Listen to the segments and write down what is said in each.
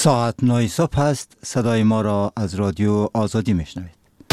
ساعت 9 صبح است. صدای ما را از رادیو آزادی میشنوید.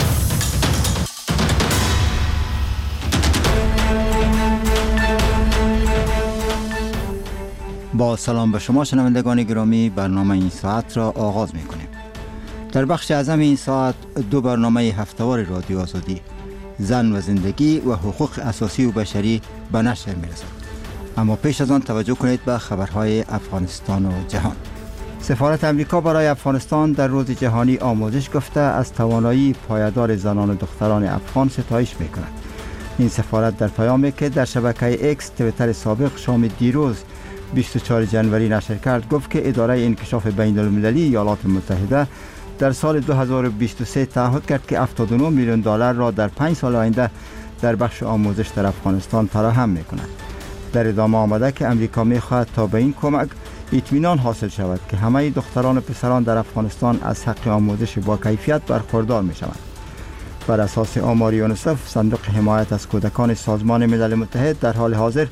با سلام به شما شنوندگان گرامی، برنامه این ساعت را آغاز می کنیم. در بخش اعظم این ساعت دو برنامه هفته‌وار رادیو آزادی، زن و زندگی و حقوق اساسی و بشری به نشر می رسد. اما پیش از آن توجه کنید به خبرهای افغانستان و جهان. سفارت امریکا برای افغانستان در روز جهانی آموزش گفته از توانایی پایدار زنان و دختران افغان ستایش می کند. این سفارت در پیامی که در شبکه اکس تویتر سابق شام دیروز 24 جنوری نشر کرد گفت که اداره انکشاف بین المللی ایالات متحده در سال 2023 تعهد کرد که 79 میلیون دلار را در 5 سال آینده در بخش آموزش در افغانستان فراهم می کند. در ادامه آمده که امریکا می خواهد تا به این کمک اطمینان حاصل شود که همه دختران و پسران در افغانستان از حق آموزش با کیفیت برخوردار می شوند. بر اساس آمار یونیسف، صندوق حمایت از کودکان سازمان ملل متحد در حال حاضر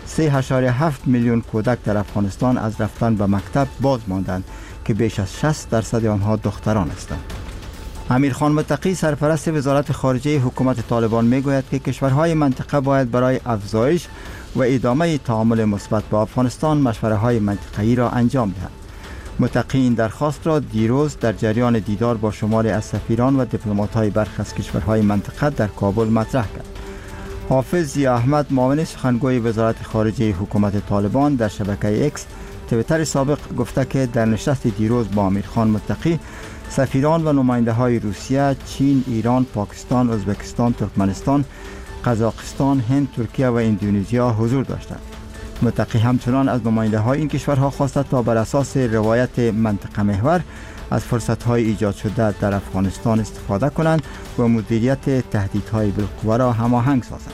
3.7 میلیون کودک در افغانستان از رفتن به مکتب باز ماندند که بیش از 60% آنها دختران هستند. امیرخان متقی سرپرست وزارت خارجه حکومت طالبان میگوید که کشورهای منطقه باید برای افزایش و ادامه تعامل مثبت با افغانستان مشوره‌های منطقه‌ای را انجام دهند. متقی این درخواست را دیروز در جریان دیدار با شماری از سفیران و دیپلمات‌های برخی از کشورهای منطقه در کابل مطرح کرد. حافظ ضیا احمد، معاون سخنگوی وزارت خارجه حکومت طالبان در شبکه اکس تویتر سابق گفته که در نشست دیروز با امیرخان متقی سفیران و نماینده‌های روسیه، چین، ایران، پاکستان، ازبکستان، ترکمنستان، قزاقستان، هند، ترکیه و اندونزیا حضور داشتند. متقی همچنان از نماینده‌های این کشورها خواسته تا بر اساس روایت منطقه محور از فرصت‌های ایجاد شده در افغانستان استفاده کنند و مدیریت تهدیدهای بالقوه را هماهنگ سازند.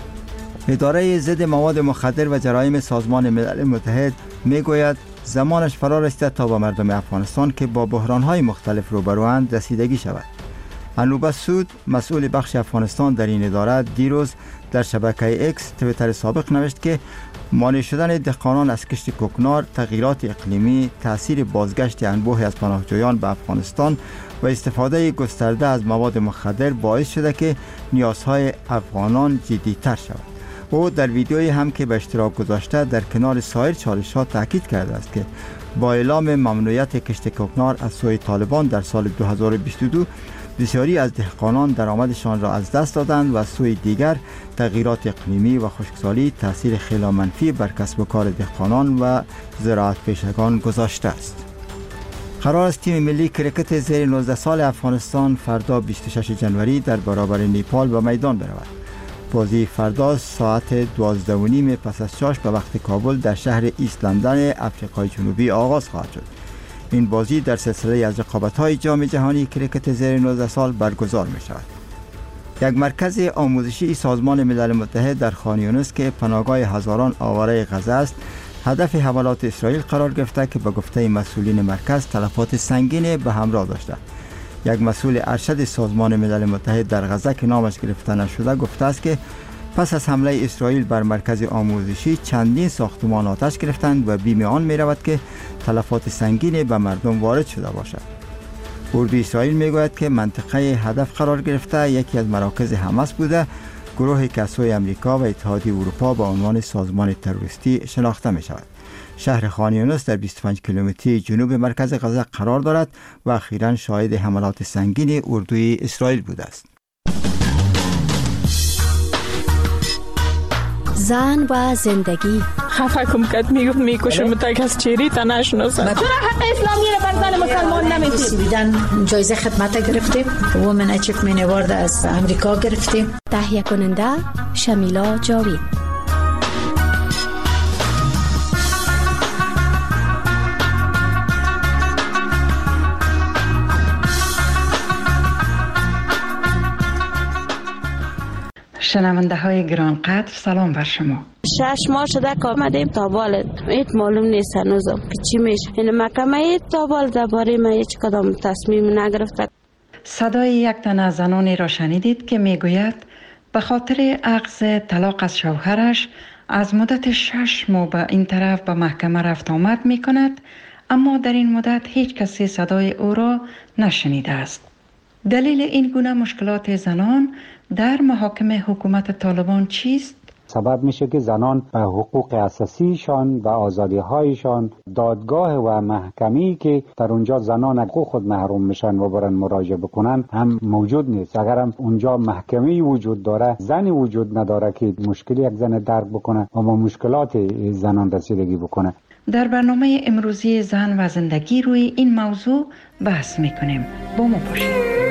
اداره ضد مواد مخدر و جرایم سازمان ملل متحد میگوید زمانش فرا رسیده تا به مردم افغانستان که با بحران‌های مختلف روبروند رسیدگی شود. انوبه سود، مسئول بخش افغانستان در این اداره، دیروز در شبکه اکس تویتر سابق نوشت که مانع شدن دهقانان از کشت کوکنار، تغییرات اقلیمی، تأثیر بازگشت انبوهی از پناهجویان به افغانستان و استفاده گسترده از مواد مخدر باعث شده که نیازهای افغانان جدی‌تر شود. او در ویدیویی هم که به اشتراک گذاشته در کنار سایر چالش‌ها تاکید کرده است که با اعلام ممنوعیت کشت کوکنار از سوی طالبان در سال 2022 بسیاری از دهقانان درآمدشان را از دست دادند و از سوی دیگر تغییرات اقلیمی و خشکسالی تاثیر خیلی منفی بر کسب و کار دهقانان و زراعت پیشگان گذاشته است. قرار است تیم ملی کرکت زیر 19 سال افغانستان فردا 26 جنوری در برابر نیپال به میدان برود. بازی فردا ساعت 12:30 پس از چاش به وقت کابل در شهر ایست لندن آفریقای جنوبی آغاز خواهد شد. این بازی در سلسله از رقابت‌های جام جهانی کرکت زیر 19 سال برگزار می شود. یک مرکز آموزشی سازمان ملل متحد در خان یونس که پناهگاه هزاران آواره غزه است، هدف حملات اسرائیل قرار گرفته که به گفته مسئولین مرکز تلفات سنگین به همراه داشته. یک مسئول ارشد سازمان ملل متحد در غزه که نامش گرفته نشده گفته است که پس از حمله اسرائیل بر مرکز آموزشی چندین ساختمان آتش گرفتند و بیم آن می رود که تلفات سنگین به مردم وارد شده باشد. اردوی اسرائیل می گوید که منطقه هدف قرار گرفته یکی از مراکز حماس بوده، گروهی که از سوی امریکا و اتحادیه اروپا با عنوان سازمان تروریستی شناخته می شود. شهر خان یونس در 25 کیلومتری جنوب مرکز غزه قرار دارد و اخیراً شاهد حملات سنگین اردوی اسرائیل بوده است. زن و زندگی. خفه کم کد میکشم تا کس چیری تا نشناسم. چرا حق اسلامی رو بر زن مسلمان نمیدید؟ بیدن جایزه خدمت گرفتیم، وومن اچیومنت اوارد از امریکا گرفتیم. تهیه کننده شمیلا جاوید. شنونده های گرانقدر، سلام بر شما. 6 ماه شده که آمدیم تابال ایت معلوم نیست هنوزم که چی میشه. این محکمه تابال درباره ما هیچ کدام تصمیم نگرفته. صدای یک تن از زنانی را شنیدید که میگوید به خاطر اخذ طلاق از شوهرش از مدت 6 ماه به این طرف به محکمه رفت آمد می کند، اما در این مدت هیچ کسی صدای او را نشنیده است. دلیل این گونه مشکلات زنان در محاکم حکومت طالبان چیست؟ سبب میشه که زنان حقوق اساسیشان و آزادی‌هایشان دادگاه و محکمه‌ای که در اونجا زنان حقوق خود محروم میشن و برن مراجعه بکنن هم موجود نیست. اگر هم اونجا محکمه‌ای وجود داره، زنی وجود نداره که مشکلی یک زن درک بکنه و با مشکلات زنان رسیدگی بکنه. در برنامه امروزی زن و زندگی روی این موضوع بحث میکنیم. با ما باشید.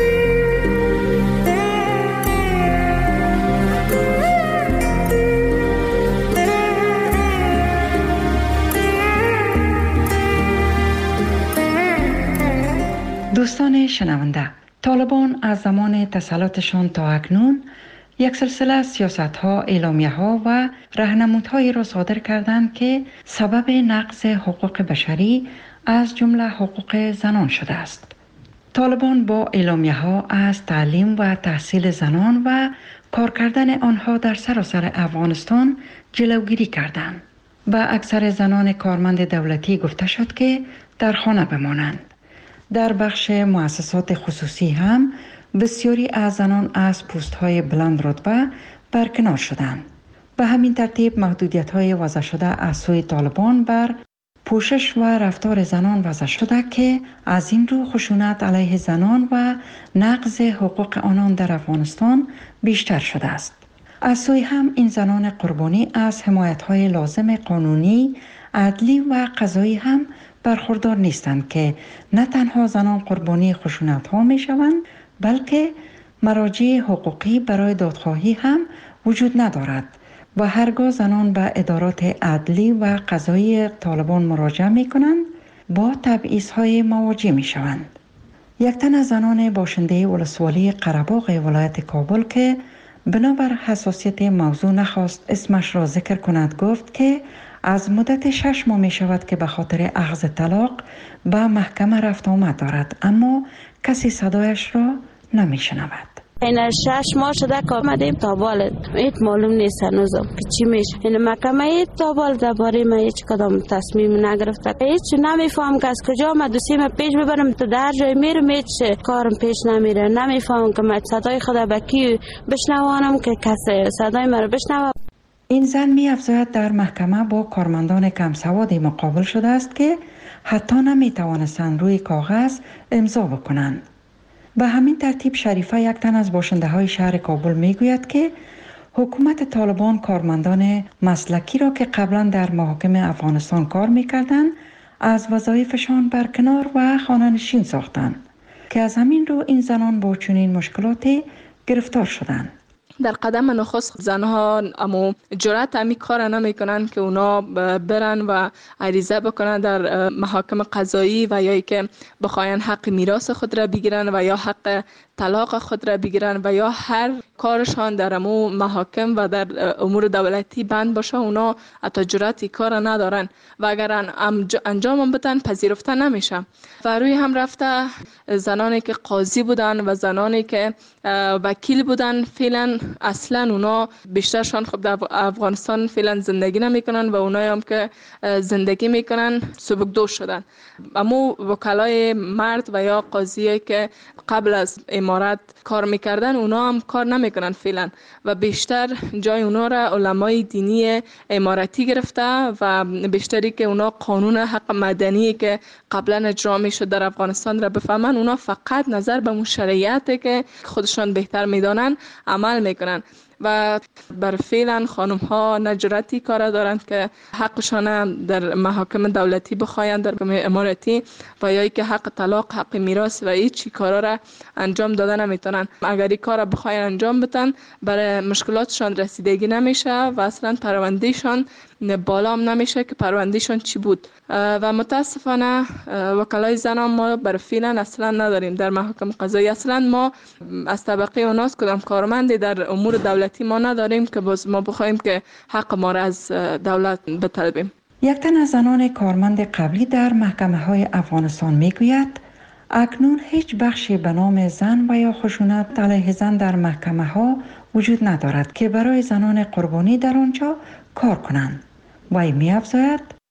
دوستان شنونده، طالبان از زمان تسلطشان تا اکنون یک سلسله سیاست‌ها، اعلامیه‌ها و راهنمودهایی را صادر کردند که سبب نقض حقوق بشری از جمله حقوق زنان شده است. طالبان با اعلامیه‌ها از تعلیم و تحصیل زنان و کار کردن آنها در سراسر افغانستان جلوگیری کردند. با اکثر زنان کارمند دولتی گفته شد که در خانه بمانند. در بخش مؤسسات خصوصی هم بسیاری از زنان از پست‌های بلند رتبه برکنار شدند. به همین ترتیب محدودیت‌های وضع شده از سوی طالبان بر پوشش و رفتار زنان وضع شده که از این رو خشونت علیه زنان و نقض حقوق آنان در افغانستان بیشتر شده است. از سوی هم این زنان قربانی از حمایت‌های لازم قانونی، عدلی و قضایی هم برخوردار نیستند که نه تنها زنان قربانی خشونت‌ها می‌شوند، بلکه مراجع حقوقی برای دادخواهی هم وجود ندارد و هرگاه زنان به ادارات عدلی و قضایی طالبان مراجعه می‌کنند با تبعیض‌های مواجه می‌شوند. یک تن از زنان باشنده ولسوالی قره‌باغ ولایت کابل که بنابر حساسیت موضوع نخواست اسمش را ذکر کند گفت که از مدت 6 ماه می شود که به خاطر اخذ طلاق به محکمه رفت آمد دارد، اما کسی صدایش را نمی شنود. این 6 ماه شده که آمدیم تابال ایت معلوم نیست هنوزم که چی میشه. این محکمه تابال درباره ما هیچ کدام تصمیم نگرفته. هیچ نمیفهم که از کجا ما دوسیم پیش ببرم تا در جای میرم هیچ کارم پیش نمیره. نمیفهم که ما صدای خدا به کی بشنوانم که کسی صدای ما رو بشنوه. این زن می افزاید در محکمه با کارمندان کم سوادی مقابل شده است که حتی نمی توانستند روی کاغذ امضا بکنند. به همین ترتیب شریفه یک تن از باشنده های شهر کابل می گوید که حکومت طالبان کارمندان مسلکی را که قبلا در محاکم افغانستان کار می کردند از وظایفشان برکنار و خانه‌نشین ساختند که از همین رو این زنان با چنین مشکلاتی گرفتار شدند. در قدم نخست زنها اما جرأت امی کار نمیکنن که اونا برن و عریضه بکنن در محاکم قضایی و یا که بخواین حق میراث خود را بگیرن و یا حق طلاق خود را بگیرن و یا هر کارشان در امو محاکم و در امور دولتی بند باشه. اونا حتی جرأتی کار ندارن و اگر انجام بدن پذیرفته نمیشه. و روی هم رفته زنانی که قاضی بودن و زنانی که وکیل بودن فعلا اصلا اونا بیشترشان خب در افغانستان فعلا زندگی نمیکنن و اونایی هم که زندگی میکنن سبکدوش شدن. اما وکلای مرد و یا قاضی که قبل از امارت کار میکردن اونا هم کار نمیکنن فعلا و بیشتر جای اونا را علمای دینی امارتی گرفته و بیشتری که اونا قانون حق مدنی که قبلا اجرا میشد در افغانستان را بفهمن، اونا فقط نظر به اون شرایطی که خودشان بهتر میدانن عمل میکنن و بر فعلا خانم ها نجرتی کار دارند که حقشان در محاکم دولتی بخواین در محاکم امارتی و یا که حق طلاق، حق میراث و هیچ کارا را انجام دادن نمیتونن. اگر این کار بخواین انجام بدن برای مشکلاتشان رسیدگی نمیشه و اصلا پروندهشان بالا هم نمیشه که پروندهشان چی بود. و متاسفانه وکلای زن ما بر فعلا اصلا نداریم در محاکم قضایی. اصلا ما از طبقه اوناس کدام کارمندی در امور دولتی ما نداریم که باز ما بخوایم که حق ما را از دولت بطلبیم. یک تن از زنان کارمند قبلی در محکمه های افغانستان میگوید اکنون هیچ بخشی به نام زن و یا خشونت علیه زن در محکمه ها وجود ندارد که برای زنان قربانی در آنجا کار کنند. و می افزاید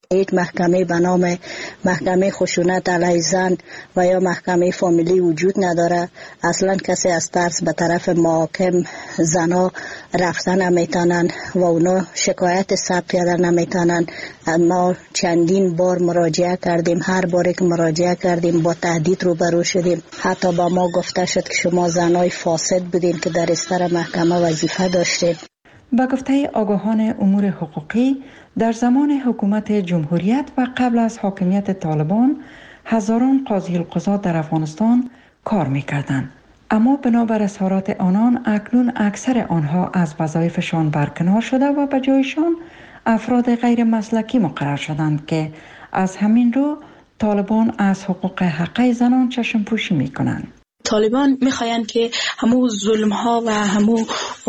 یک محکمه به نام محکمه خشونت علیه زن و یا محکمه فامیلی وجود نداره. اصلا کسی از ترس به طرف محاکم زنا رفتن نمیتونن و اونا شکایت ثبت کردن نمیتونن. ما چندین بار مراجعه کردیم، هر باری که مراجعه کردیم با تهدید روبرو شدیم. حتی با ما گفته شد که شما زنای فاسد بودین که در استر محکمه وظیفه داشتین. با گفته آگاهان امور حقوقی، در زمان حکومت جمهوریت و قبل از حاکمیت طالبان هزاران قاضی القضات در افغانستان کار می‌کردند، اما بنابر اظهارات آنان اکنون اکثر آنها از وظایفشان برکنار شده و به جایشان افراد غیر مسلکی مقرر شدند که از همین رو طالبان از حقوق حقه زنان چشم پوشی می‌کنند. طالبان میخواین که همو ظلم ها و همو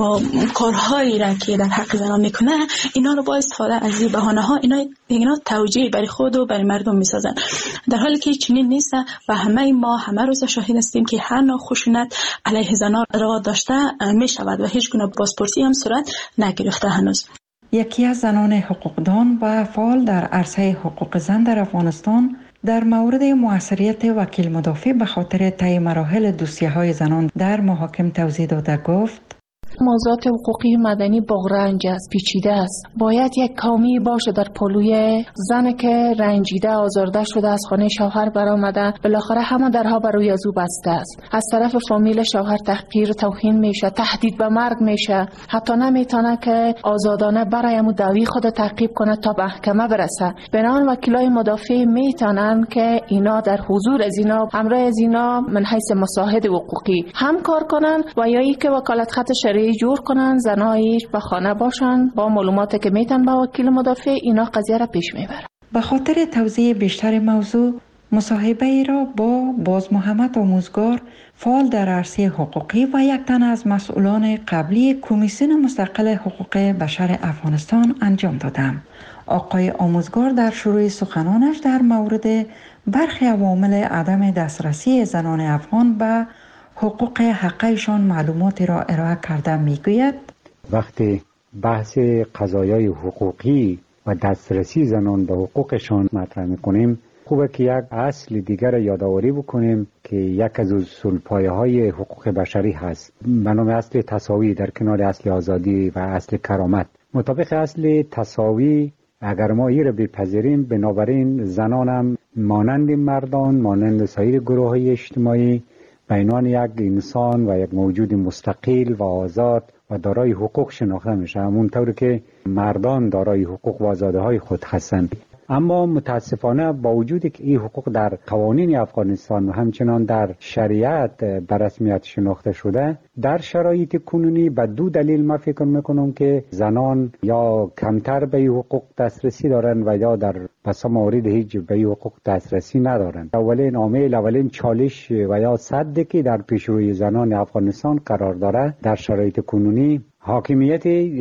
کارهایی را که در حق زنان میکنه اینا رو با استفاده از این بهانه ها اینا توجیه برای خود و برای مردم میسازن، در حالی که چنین نیست و همه روز شاهد هستیم که هر نوع خشونت علیه زنان روا داشته میشود و هیچ گونه بازپرسی هم صورت نگرفته هنوز. یکی از زنان حقوقدان و فعال در عرصه حقوق زن در افغانستان در مورد موثریت وکیل مدافع به خاطر طی مراحل دوسیه‌های زنان در محاکم توضیح داده گفت: موضوعات حقوقی مدنی بغرنج است، پیچیده است. باید یک کامی باشه در پلوی زن که رنجیده آزارده شده از خانه شوهر برآمده، بالاخره همه درها بر روی او بسته است. از طرف فامیل شوهر تحقیر، توهین میشه، تهدید به مرگ میشه، حتی نمیتونه که آزادانه برای دعوی خود تعقیب کنه تا محکمه برسه. بنابراین وکیلای مدافع میتونن که اینا در حضور از اینا، همراه از اینا من حیث مساعد حقوقی هم کار کنن و یا ای که وکالت خط شرعی جور کنن، زنایی به خانه باشن، با معلوماتی که میتن با وکیل مدافع اینا قضیه را پیش میبرن. به خاطر توضیح بیشتر موضوع، مصاحبه ای را با باز محمد آموزگار، فعال در عرصه حقوقی و یک تن از مسئولان قبلی کمیسیون مستقل حقوق بشر افغانستان انجام دادم. آقای آموزگار در شروع سخنانش در مورد برخی عوامل عدم دسترسی زنان افغان به حقوق حقیقشان معلوماتی را ارائه کرده میگوید: وقتی بحث قضایای حقوقی و دسترسی زنان به حقوقشان مطرح میکنیم، خوبه که یک اصل دیگر یادآوری بکنیم که یک از اصولپایه‌های حقوق بشری هست به نام اصل تساوی در کنار اصل آزادی و اصل کرامت. مطابق اصل تساوی اگر ما این را بپذیریم، بنابراین زنان هم مانند مردان، مانند سایر گروه‌های اجتماعی به عنوان یک انسان و یک موجود مستقل و آزاد و دارای حقوق شناخته میشه، همونطور که مردان دارای حقوق و آزادی‌های خود هستند. اما متاسفانه با وجودی که این حقوق در قوانین افغانستان و همچنان در شریعت به رسمیت شناخته شده، در شرایط کنونی به دو دلیل ما فکر میکنم که زنان یا کمتر به این حقوق دسترسی دارن و یا در بسیار موارد هیچ به این حقوق دسترسی ندارن. اولین چالش و یا سدی که در پیشروی زنان افغانستان قرار داره در شرایط کنونی حاکمیت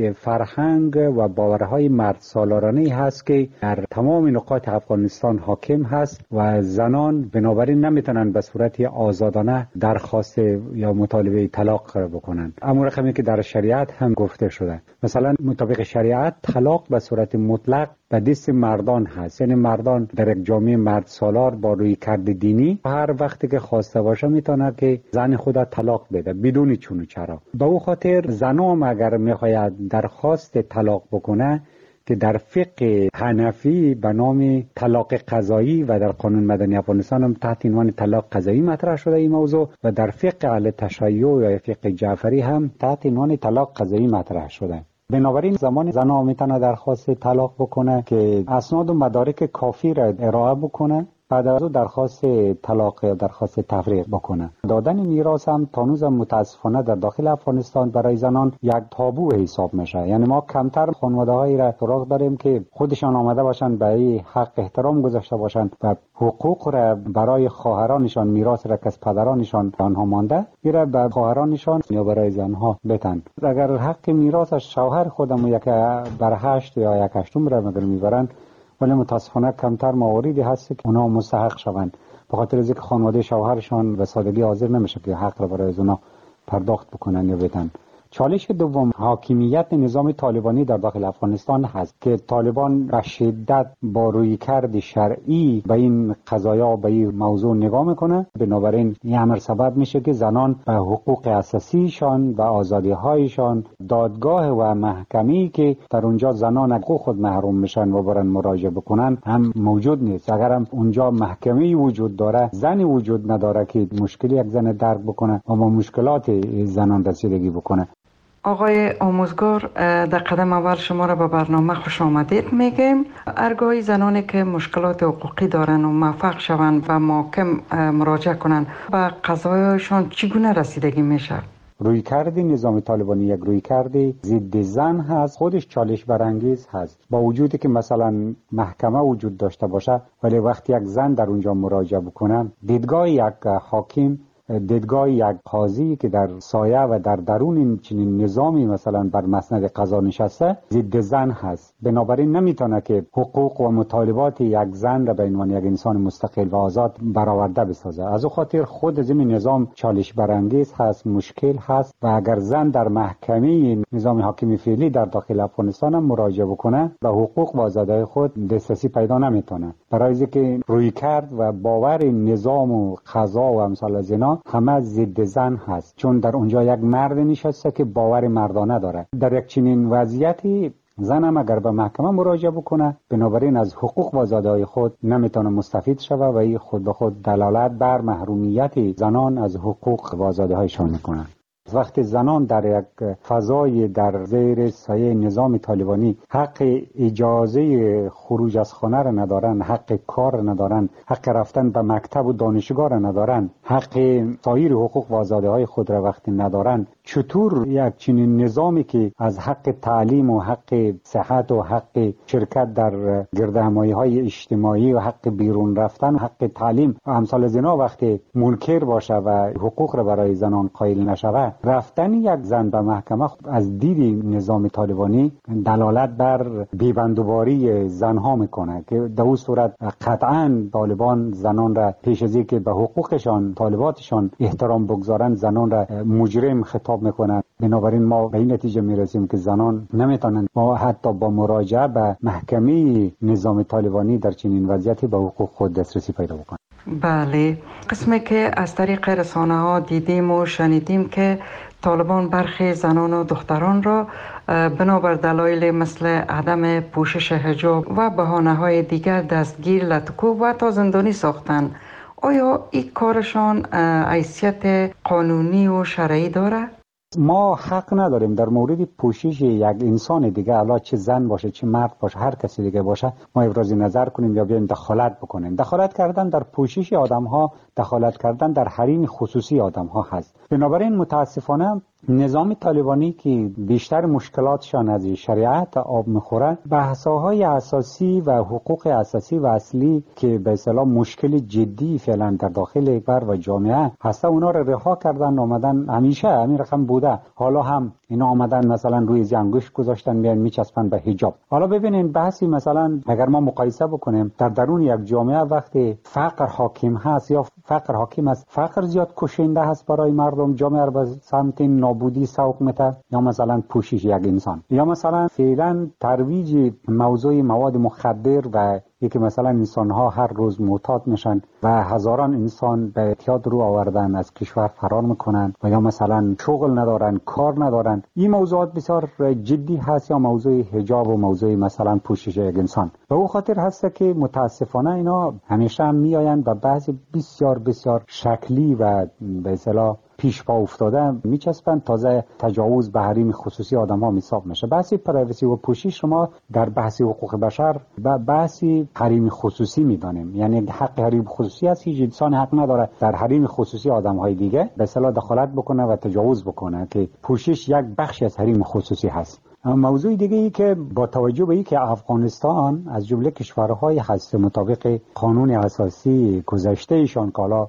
فرهنگ و باورهای مرد سالارانه هست که در تمام نقاط افغانستان حاکم هست و زنان بنابراین نمیتونن به صورت آزادانه درخواست یا مطالبه طلاق بکنن. اما رقمی که در شریعت هم گفته شده، مثلا مطابق شریعت طلاق به صورت مطلق به دست مردان هست، یعنی مردان در یک جامعه مرد سالار با رویکرد دینی هر وقتی که خواسته باشه میتونه که زن خود طلاق بده بدون چون و چرا. به او خاطر زنم اگر میخواید درخواست طلاق بکنه که در فقه حنفی به نام طلاق قضایی و در قانون مدنی افغانستان هم تحت عنوان طلاق قضایی مطرح شده این موضوع و در فقه اهل تشیع یا فقه جعفری هم تحت عنوان طلاق قضایی مطرح شده. بنابراین زمان زنها میتونه درخواست طلاق بکنه که اسناد و مدارک کافی را ارائه بکنه، بعد از او درخواست طلاق یا درخواست تفریق بکنه. دادن میراث هم تانوز متاسفانه در داخل افغانستان برای زنان یک تابو حساب میشه. یعنی ما کمتر خانواده‌هایی را سراغ داریم که خودشان آمده باشن به این حق احترام گذاشته باشن و حقوق را برای خواهرانشان، میراث را که از پدرانشان آنها مانده میره به خواهرانشان یا برای زنها بتن. اگر حق میراث از شوهر خودمون یک بر 8 یا یک هشتم را مگر میبرن، ولی متاسفانه کمتر مواردی هست که اونا مستحق شوند، به خاطر از اینکه خانواده شوهرشان به سادگی حاضر نمیشه که حق را برای اونا پرداخت بکنن یا بدن. چالش دوم حاکمیت نظام طالبانی در داخل افغانستان هست که طالبان به شدت با رویکرد شرعی به این قضایا به این موضوع نگاه میکنه. بنابراین این امر سبب میشه که زنان به حقوق اساسیشان و آزادی‌هایشان دادگاه و محکمه‌ای که در اونجا زنان حقوق خود محروم میشن و برن مراجعه بکنن هم موجود نیست. اگر هم اونجا محکمه‌ای وجود داره، زنی وجود نداره که مشکلی یک زن درک بکنه و با مشکلات زنان رسیدگی بکنه. آقای آموزگار، در قدم اول شما را به برنامه خوش آمدید میگیم. ارگاهی زنانی که مشکلات حقوقی دارن و موفق شوند و محکم مراجعه کنند به قضایشان چگونه رسیدگی میشه؟ رویکرد نظام طالبانی یک رویکرد ضد زن هست، خودش چالش برانگیز هست. با وجودی که مثلا محکمه وجود داشته باشه، ولی وقتی یک زن در اونجا مراجعه بکنه، دیدگاه یک حاکم، دیدگاه یک قاضی که در سایه و در درون این چنین نظامی مثلا بر مسند قضا نشسته ضد زن هست. بنابراین نمیتونه که حقوق و مطالبات یک زن را به عنوان یک انسان مستقل و آزاد برآورده بسازه. از او خاطر خود از این نظام چالش برانگیز هست، مشکل هست و اگر زن در محکمه نظام حاکمی فعلی در داخل افغانستان هم مراجعه بکنه به حقوق و آزادی‌های خود دسترسی پیدا نمیتونه، برای اینکه رویکرد و باور نظام و قضا و امثال از اینا همه ضد زن هست، چون در اونجا یک مرد نشسته که باور مردانه داره. در یک چنین وضعیتی زن هم اگر به محکمه مراجعه بکنه، بنابراین از حقوق و آزادی‌های خود نمیتونه مستفید شوه و این خود به خود دلالت بر محرومیت زنان از حقوق و آزادی‌هایشان میکنه. وقتی زنان در یک فضای در زیر سایه نظام طالبانی حق اجازه خروج از خانه را ندارن، حق کار را ندارن، حق رفتن به مکتب و دانشگاه را ندارن، حق سایر حقوق و آزادی‌های خود را وقتی ندارن، چطور یک چنین نظامی که از حق تعلیم و حق صحت و حق شرکت در گردهمایی‌های اجتماعی و حق بیرون رفتن، حق تعلیم و امثال از اینا وقتی منکر باشه و حقوق را برای زنان قائل نشوه، رفتن یک زن به محکمه از دید نظام طالبانی دلالت بر بی‌بندوباری زنها میکنه که در اون صورت قطعاً طالبان زنان را پیش از اینکه به حقوقشان طالباتشان احترام بگذارن زنان را مجرم خطاب میکنن. بنابراین ما به این نتیجه میرسیم که زنان نمیتونن حتی با مراجعه به محکمه نظام طالبانی در چنین وضعیتی به حقوق خود دسترسی پیدا بکنن. بله، قسمی که از طریق رسانه ها دیدیم و شنیدیم که طالبان برخی زنان و دختران را بنابر دلایل مثل عدم پوشش حجاب و بهانه های دیگر دستگیر، لطکوب و تا زندانی ساختند. آیا این کارشان حیثیت قانونی و شرعی داره؟ ما حق نداریم در مورد پوشش یک انسان دیگه، حالا چه زن باشه چه مرد باشه هر کسی دیگه باشه، ما ابراز نظر کنیم یا بیایم دخالت بکنیم. دخالت کردن در پوشش آدم ها، دخالت کردن در حریم خصوصی آدم ها هست. بنابراین متاسفانه نظام طالبانی که بیشتر مشکلاتشان از شریعت آب میخوره، بحث‌های اساسی و حقوق اساسی و اصلی که به اصطلاح مشکل جدی فعلا در داخل بر و جامعه هست، اونا رو رها کردن، آمدن همیشه همین رقم بوده، حالا هم اینا آمدن مثلا روی زنگوش گذاشتن میان میچسبن به حجاب. حالا ببینین بحثی مثلا اگر ما مقایسه بکنیم در درون یک جامعه وقتی فقر حاکم هست یا فقر حاکم است، فقر زیاد کشنده هست برای مردم، جامعه رو به سمت نابودی سوق میده، یا مثلا پوشش یک انسان، یا مثلا فعلا ترویج موضوع مواد مخدر و یکی مثلا انسان ها هر روز معتاد میشن و هزاران انسان به اعتیاد رو آوردن از کشور فرار میکنن و یا مثلا شغل ندارن، کار ندارن. این موضوعات بسیار جدی هست، یا موضوع حجاب و موضوع مثلا پوشش یک انسان. به او خاطر هست که متاسفانه اینا همیشه هم میآیند و بعضی بسیار بسیار شکلی و به اصطلاح پیش پا افتاده میچسبن، تازه تجاوز به حریم خصوصی آدم ها حساب میشه. بحثی پرایوسی و پوشش شما در بحث حقوق بشر بحثی حریم خصوصی میدانیم، یعنی حق حریم خصوصی است، هیچ انسان حق نداره در حریم خصوصی آدم های دیگه به اصطلاح دخالت بکنه و تجاوز بکنه، که پوشش یک بخشی از حریم خصوصی هست. موضوع دیگه ای که با توجه به اینکه افغانستان از جمله کشورهای هست مطابق قانون اساسی گذشته ایشان که حالا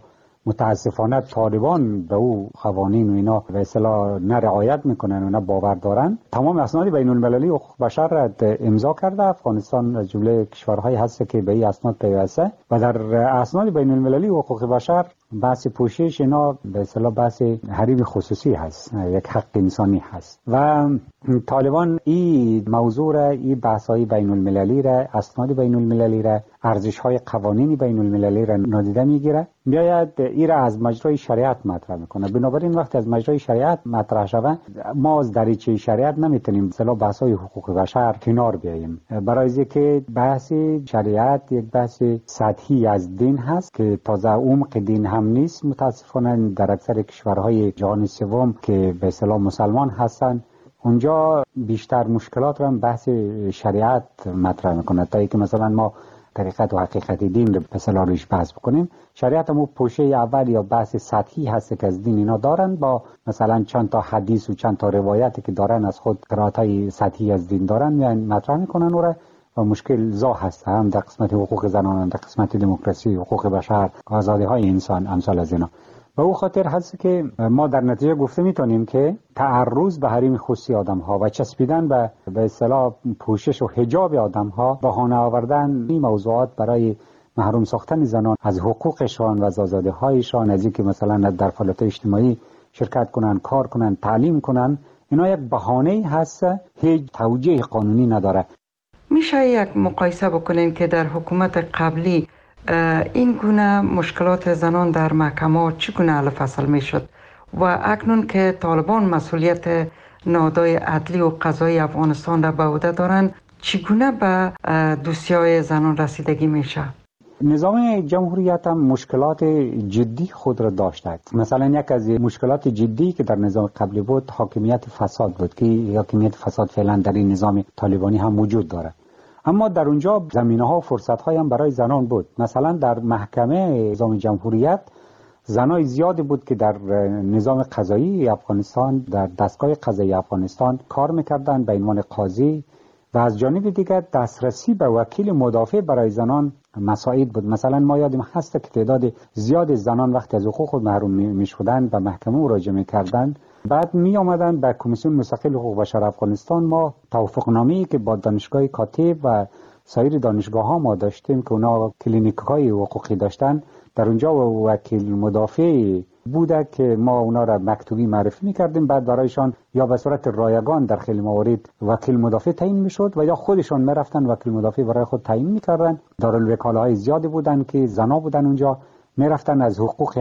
متاسفانه طالبان به او قوانین و اینا به اصطلاح نه رعایت میکنن و نه باور دارن. تمام اسناد بین المللی حقوق بشر را امضا کرده. افغانستان از جمله کشورهایی هست که به این اسناد پیوسته و در اسناد بین المللی حقوق بشر بحث پوشش اینا به اصطلاح بحث حریم خصوصی هست، یک حق انسانی هست و طالبان این موضوع را، این بحث‌های بین المللی را، اسناد بین المللی را، ارزش‌های قوانین بین المللی را نادیده میگیره، میآید این را از مجرای شریعت مطرح میکنه. بنابراین وقتی از مجرای شریعت مطرح شود ما از دریچه شریعت نمیتونیم مثلا بحث‌های حقوق بشر کنار بیاییم، برای اینکه بحث شریعت یک بحث سطحی از دین هست که تازه عمق دین هم نیست. متاسفانه در اکثر کشورهای جهان سوم که به اصطلاح مسلمان هستند اونجا بیشتر مشکلات را بحث شریعت مطرح میکنه تا اینکه مثلا ما طریقت و حقیقت دین رو به اصطلاح روش بحث بکنیم. شریعت هم پوشه اول یا بحث سطحی هست که از دین اینا دارن با مثلا چند تا حدیث و چند تا روایتی که دارن از خود قرائت‌های سطحی از دین دارن یعنی مطرح میکنن و مشکل زا هست هم در قسمت حقوق زنان، در قسمت دموکراسی، حقوق بشر، آزادی‌های انسان امثال از اینا. و او خاطر هست که ما در نتیجه گفته میتونیم که تعرض به حریم خصوصی آدم‌ها و چسبیدن به اصطلاح پوشش و حجاب آدم‌ها، بهانه آوردن این موضوعات برای محروم ساختن زنان از حقوقشان و از آزادی‌هایشان، از اینکه مثلا در فعالیت اجتماعی شرکت کنن، کار کنن، تعلیم کنن، اینا یک بهانه‌ای هست، هیچ توجیه قانونی نداره. میشه یک مقایسه بکنین که در حکومت قبلی این گونه مشکلات زنان در محکمه چگونه حل فصل میشد و اکنون که طالبان مسئولیت نهادهای عدلی و قضایی افغانستان را به عهده دارند چگونه به دوسیای زنان رسیدگی میشه؟ نظام جمهوریت هم مشکلات جدی خود را داشته. مثلا یک از مشکلات جدی که در نظام قبلی بود حاکمیت فساد بود که حاکمیت فساد فعلا در این نظام طالبانی هم وجود داره. اما در اونجا زمینه‌ها و فرصت‌های هم برای زنان بود. مثلا در محکمه نظام جمهوریت زنای زیادی بود که در نظام قضایی افغانستان، در دستگاه قضایی افغانستان کار می‌کردند به عنوان قاضی و از جانب دیگر دسترسی به وکیل مدافع برای زنان مساعد بود. مثلا ما یادم هست که تعداد زیاد زنان وقتی از حقوق خود محروم می‌شدند به محکمه مراجعه می‌کردند، بعد می آمدن به کمیسیون مستقل حقوق بشر افغانستان ما توافقنامه‌ای که با دانشگاه کاتب و سایر دانشگاه‌ها ما داشتیم که اونا کلینیک‌های حقوقی داشتن، در اونجا وکیل مدافع بوده که ما اونا را مکتوبی معرفی می‌کردیم، بعد برایشان یا به صورت رایگان در خیلی موارد وکیل مدافع تعیین می‌شد و یا خودشان می‌رفتن وکیل مدافع برای خود تعیین می‌کردن. دارالوکاله‌های زیادی بودن که زنا بودن اونجا، می‌رفتن از حقوق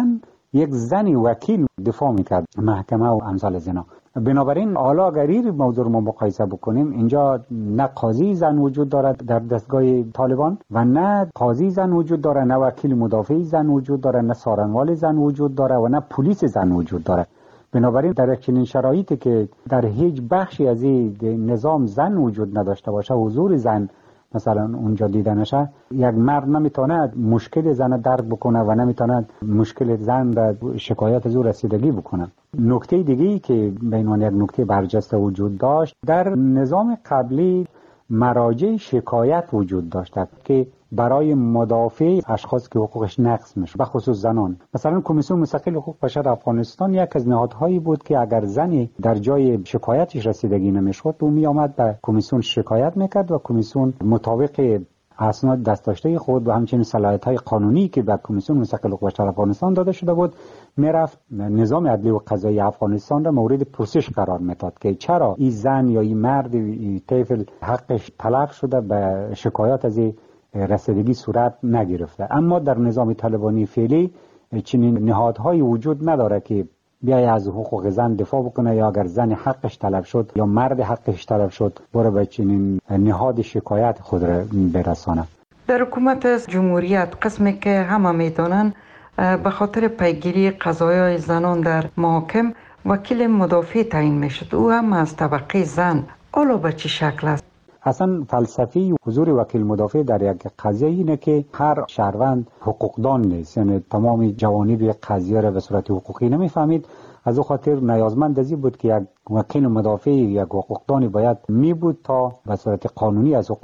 یک زنی وکیل دفاع میکرد محکمه و امثال از اینا. بنابراین حالا اگر این موضوع رو ما مقایسه بکنیم اینجا نه قاضی زن وجود دارد در دستگاه طالبان و نه قاضی زن وجود داره، نه وکیل مدافع زن وجود داره، نه سارنوال زن وجود داره و نه پلیس زن وجود داره. بنابراین در چنین شرایطی که در هیچ بخشی از این نظام زن وجود نداشته باشه، حضور زن مثلا اونجا دیده نشه، یک مرد نمیتونه مشکل زن درک بکنه و نمیتونه مشکل زن را شکایت از او رسیدگی بکنه. نکته دیگه‌ای که به عنوان یک نکته برجسته وجود داشت، در نظام قبلی مراجع شکایت وجود داشت که برای مدافع اشخاص که حقوقش نقض میشه، به خصوص زنان. مثلا کمیسیون مستقل حقوق بشر افغانستان یک از نهادهایی بود که اگر زنی در جای شکایتش رسیدگی نمیشد او می آمد به کمیسیون شکایت میکرد و کمیسیون مطابق اسناد دست داشته خود و همچنین صلاحیت‌های قانونی که به کمیسیون مستقل حقوق بشر افغانستان داده شده بود میرفت نظام عدلی و قضایی افغانستان را مورد پرسش قرار میداد که چرا این زن یا این مرد این طفل حقش تلف شده به شکایت از رسیدگی صورت نگرفته. اما در نظام طالبانی فعلی چنین نهادهایی وجود نداره که بیای از حقوق زن دفاع بکنه یا اگر زن حقش طلب شد یا مرد حقش طلب شد برای به چنین نهاد شکایت خود را برسانه. در حکومت جمهوریت قسمی که همه میدانن به خاطر پیگیری قضایای زنان در محاکم وکیل مدافع تعیین میشد، او هم از طبقه زن. حالا به چه شکل است؟ اصلا فلسفی حضور وکیل مدافع در یک قضیه اینه که هر شهروند حقوقدان نیست، یعنی تمام جوانب یک قضیه را به صورت حقوقی نمیفهمید. از او خاطر نیازمند از این بود که یک وکیل مدافع یک حقوقدانی باید می بود تا به صورت قانونی از حقوق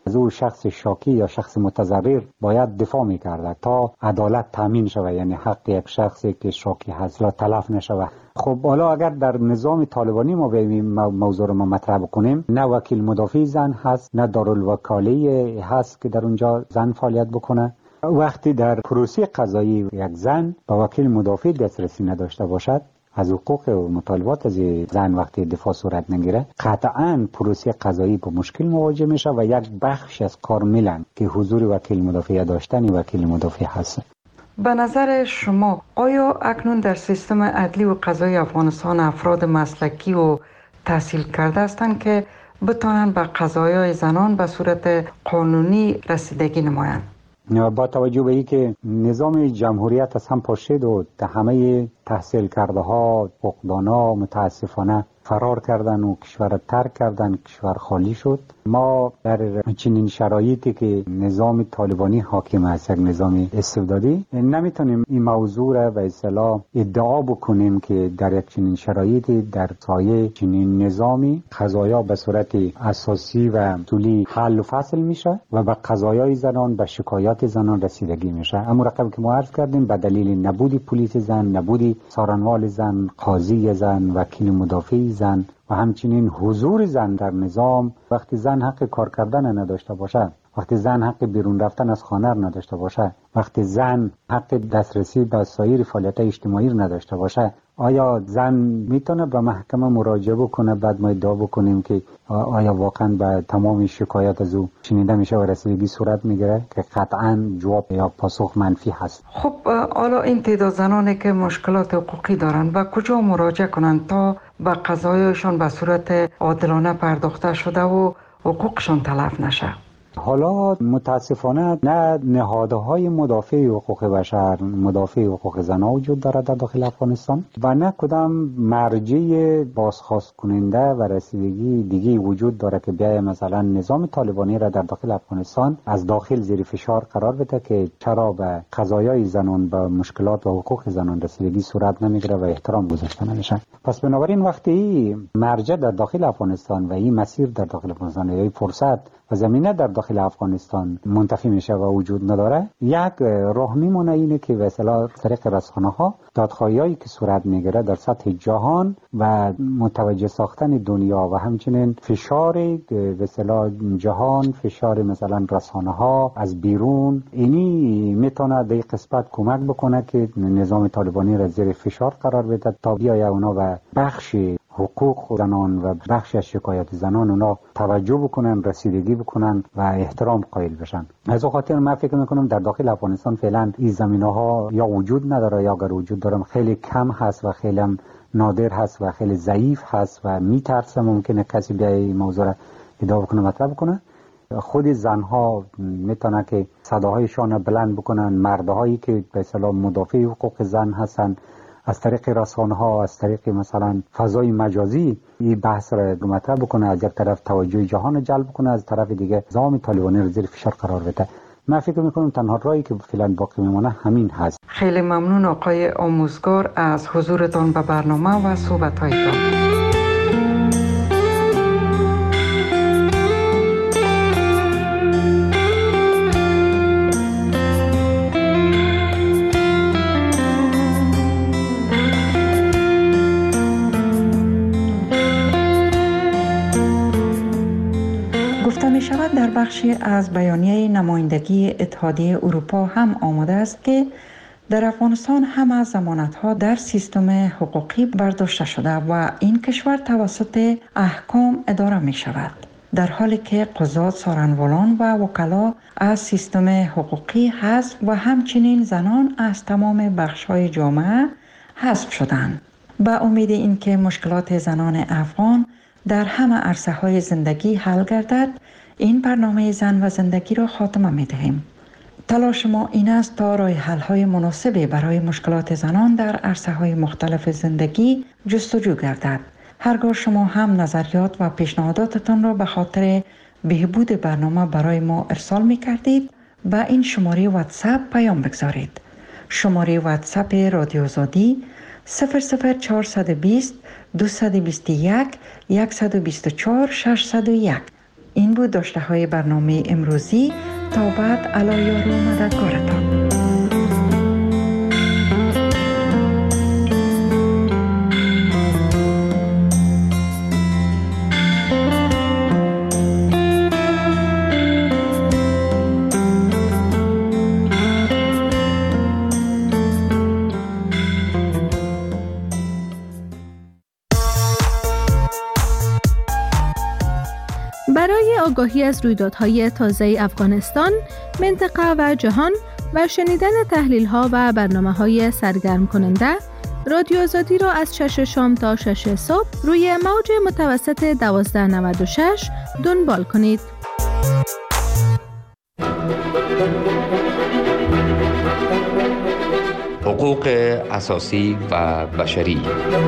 از او شخص شاکی یا شخص متضرر باید دفاع میکرده تا عدالت تامین شود، یعنی حق یک شخصی که شاکی هست لا تلف نشود. خب حالا اگر در نظام طالبانی ما به موضوع رو ما مطرح بکنیم، نه وکیل مدافع زن هست، نه دارالوکاله هست که در اونجا زن فعالیت بکنه. وقتی در پروسه قضایی یک زن با وکیل مدافع دسترسی نداشته باشد از حقوق و مطالبات از زن وقتی دفاع صورت نگیره، قطعاً پروسه قضایی با مشکل مواجه میشه و یک بخش از کارملن که حضور وکیل مدافع داشتن وکیل مدافع هست. به نظر شما آیا اکنون در سیستم عدلی و قضایی افغانستان افراد مسلکی و تحصیل کرده هستند که بتوانند به قضایای زنان به صورت قانونی رسیدگی نمایند؟ با توجه به اینکه نظام جمهوریت از هم پاشید و همه تحصیل کرده ها حقوقدانا متاسفانه فرار کردن و کشور ترک کردن، کشور خالی شد. ما در چنین شرایطی که نظام طالبانی حاکم است، یک نظام استبدادی، نمیتونیم این موضوع را به اصطلاح ادعا بکنیم که در یک چنین شرایطی در سایه چنین نظامی قضایا به صورت اساسی و اصولی حل و فصل میشه و به قضایای زنان، به شکایات زنان رسیدگی میشه. اما رقم که ما عرض کردیم به دلیل نبودی پلیس زن، نبودی سارنوال زن، قاضی زن، وکیل مدافع زن و همچنین حضور زن در نظام، وقتی زن حق کار کردن نداشته باشه، وقتی زن حق بیرون رفتن از خانه نداشته باشه، وقتی زن حق دسترسی به سایر فعالیت اجتماعی نداشته باشه، آیا زن میتونه به محکمه مراجعه بکنه؟ بعد ما ادعا بکنیم که آیا واقعا به تمام شکایت از او شنیده میشه و رسیدگی صورت میگیره؟ که قطعا جواب یا پاسخ منفی هست. خب حالا این تعداد زنانی که مشکلات حقوقی دارند و کجا مراجعه کنند تا به قضایشان به صورت عادلانه پرداخته شده و حقوقشان تلف نشه؟ حالا متاسفانه نه نهادهای مدافع حقوق بشر، مدافع حقوق زنان وجود دارد در داخل افغانستان و نه کدام مرجع بازخواست کننده و رسیدگی دیگه وجود دارد که بیای مثلا نظام طالبانی را در داخل افغانستان از داخل زیر فشار قرار بده که چرا به قضایای زنان، به مشکلات و حقوق زنان رسیدگی صورت نمیگیره و احترام گذاشته نمیشه. پس بنابراین وقتی مرجع در داخل افغانستان و این مسیر در داخل افغانستان یا فرصت و زمینه در داخل افغانستان منتفی میشه و وجود نداره، یک راه میمونه اینه که به اصطلاح طریق رسانه‌ها دادخواهیایی که صورت میگیره در سطح جهان و متوجه ساختن دنیا و همچنین فشار به اصطلاح جهان، فشار مثلا رسانه‌ها از بیرون، اینی میتونه در قسمت کمک بکنه که نظام طالبانی را زیر فشار قرار بده تا بیاید اونا و بخش حقوق زنان و بخش از شکایت زنان اونا توجه بکنن، رسیدگی بکنن و احترام قائل بشن. از اون خاطر من فکر میکنم در داخل افغانستان فعلا این زمینه‌ها یا وجود نداره یا اگر وجود دارم خیلی کم هست و خیلی نادر هست و خیلی ضعیف هست و میترسه ممکنه کسی بیای این موضوع را ادعا بکنه، مطرح بکنه. خود زنها میتونه که صداهایشان بلند بکنن، مردهایی که به اصطلاح مدافع حقوق زن هستن از طریق رسانه‌ها، از طریق مثلا فضای مجازی این بحث را مطرح بکنه، از یک طرف توجه جهان جلب کنه، از طرف دیگه نظام طالبانی را زیر فشار قرار بده. من فکر میکنم تنها راهی که فعلا باقی میمونه همین هست. خیلی ممنون آقای آموزگار از حضورتان به برنامه و صحبت‌هایتان. در بخشی از بیانیه نمایندگی اتحادیه اروپا هم آمده است که در افغانستان همه ضمانت‌ها در سیستم حقوقی برداشته شده و این کشور توسط احکام اداره می شود، در حالی که قضات، سارنوالان و وکلا از سیستم حقوقی حذف و همچنین زنان از تمام بخش‌های جامعه حذف شدند. به امید اینکه مشکلات زنان افغان در همه عرصه‌های زندگی حل گردد، این برنامه زن و زندگی را خاتمه می دهیم. تلاش ما این است تا راه حل‌های مناسبی برای مشکلات زنان در عرصه‌های مختلف زندگی جستجو گردد. هرگاه شما هم نظریات و پیشنهاداتتان را به خاطر بهبود برنامه برای ما ارسال می کردید، با این شماره واتساپ پیام بگذارید. شماره واتساپ رادیو آزادی 00420 221 124 601. این بود داشته های برنامه امروزی. تا بعد علا یار و مددگارتان. برای آگاهی از رویدادهای تازه افغانستان، منطقه و جهان و شنیدن تحلیل‌ها و برنامه‌های سرگرم کننده، رادیو آزادی را از 6 شام تا 6 صبح روی موج متوسط 1296 دنبال کنید. حقوق اساسی و بشری.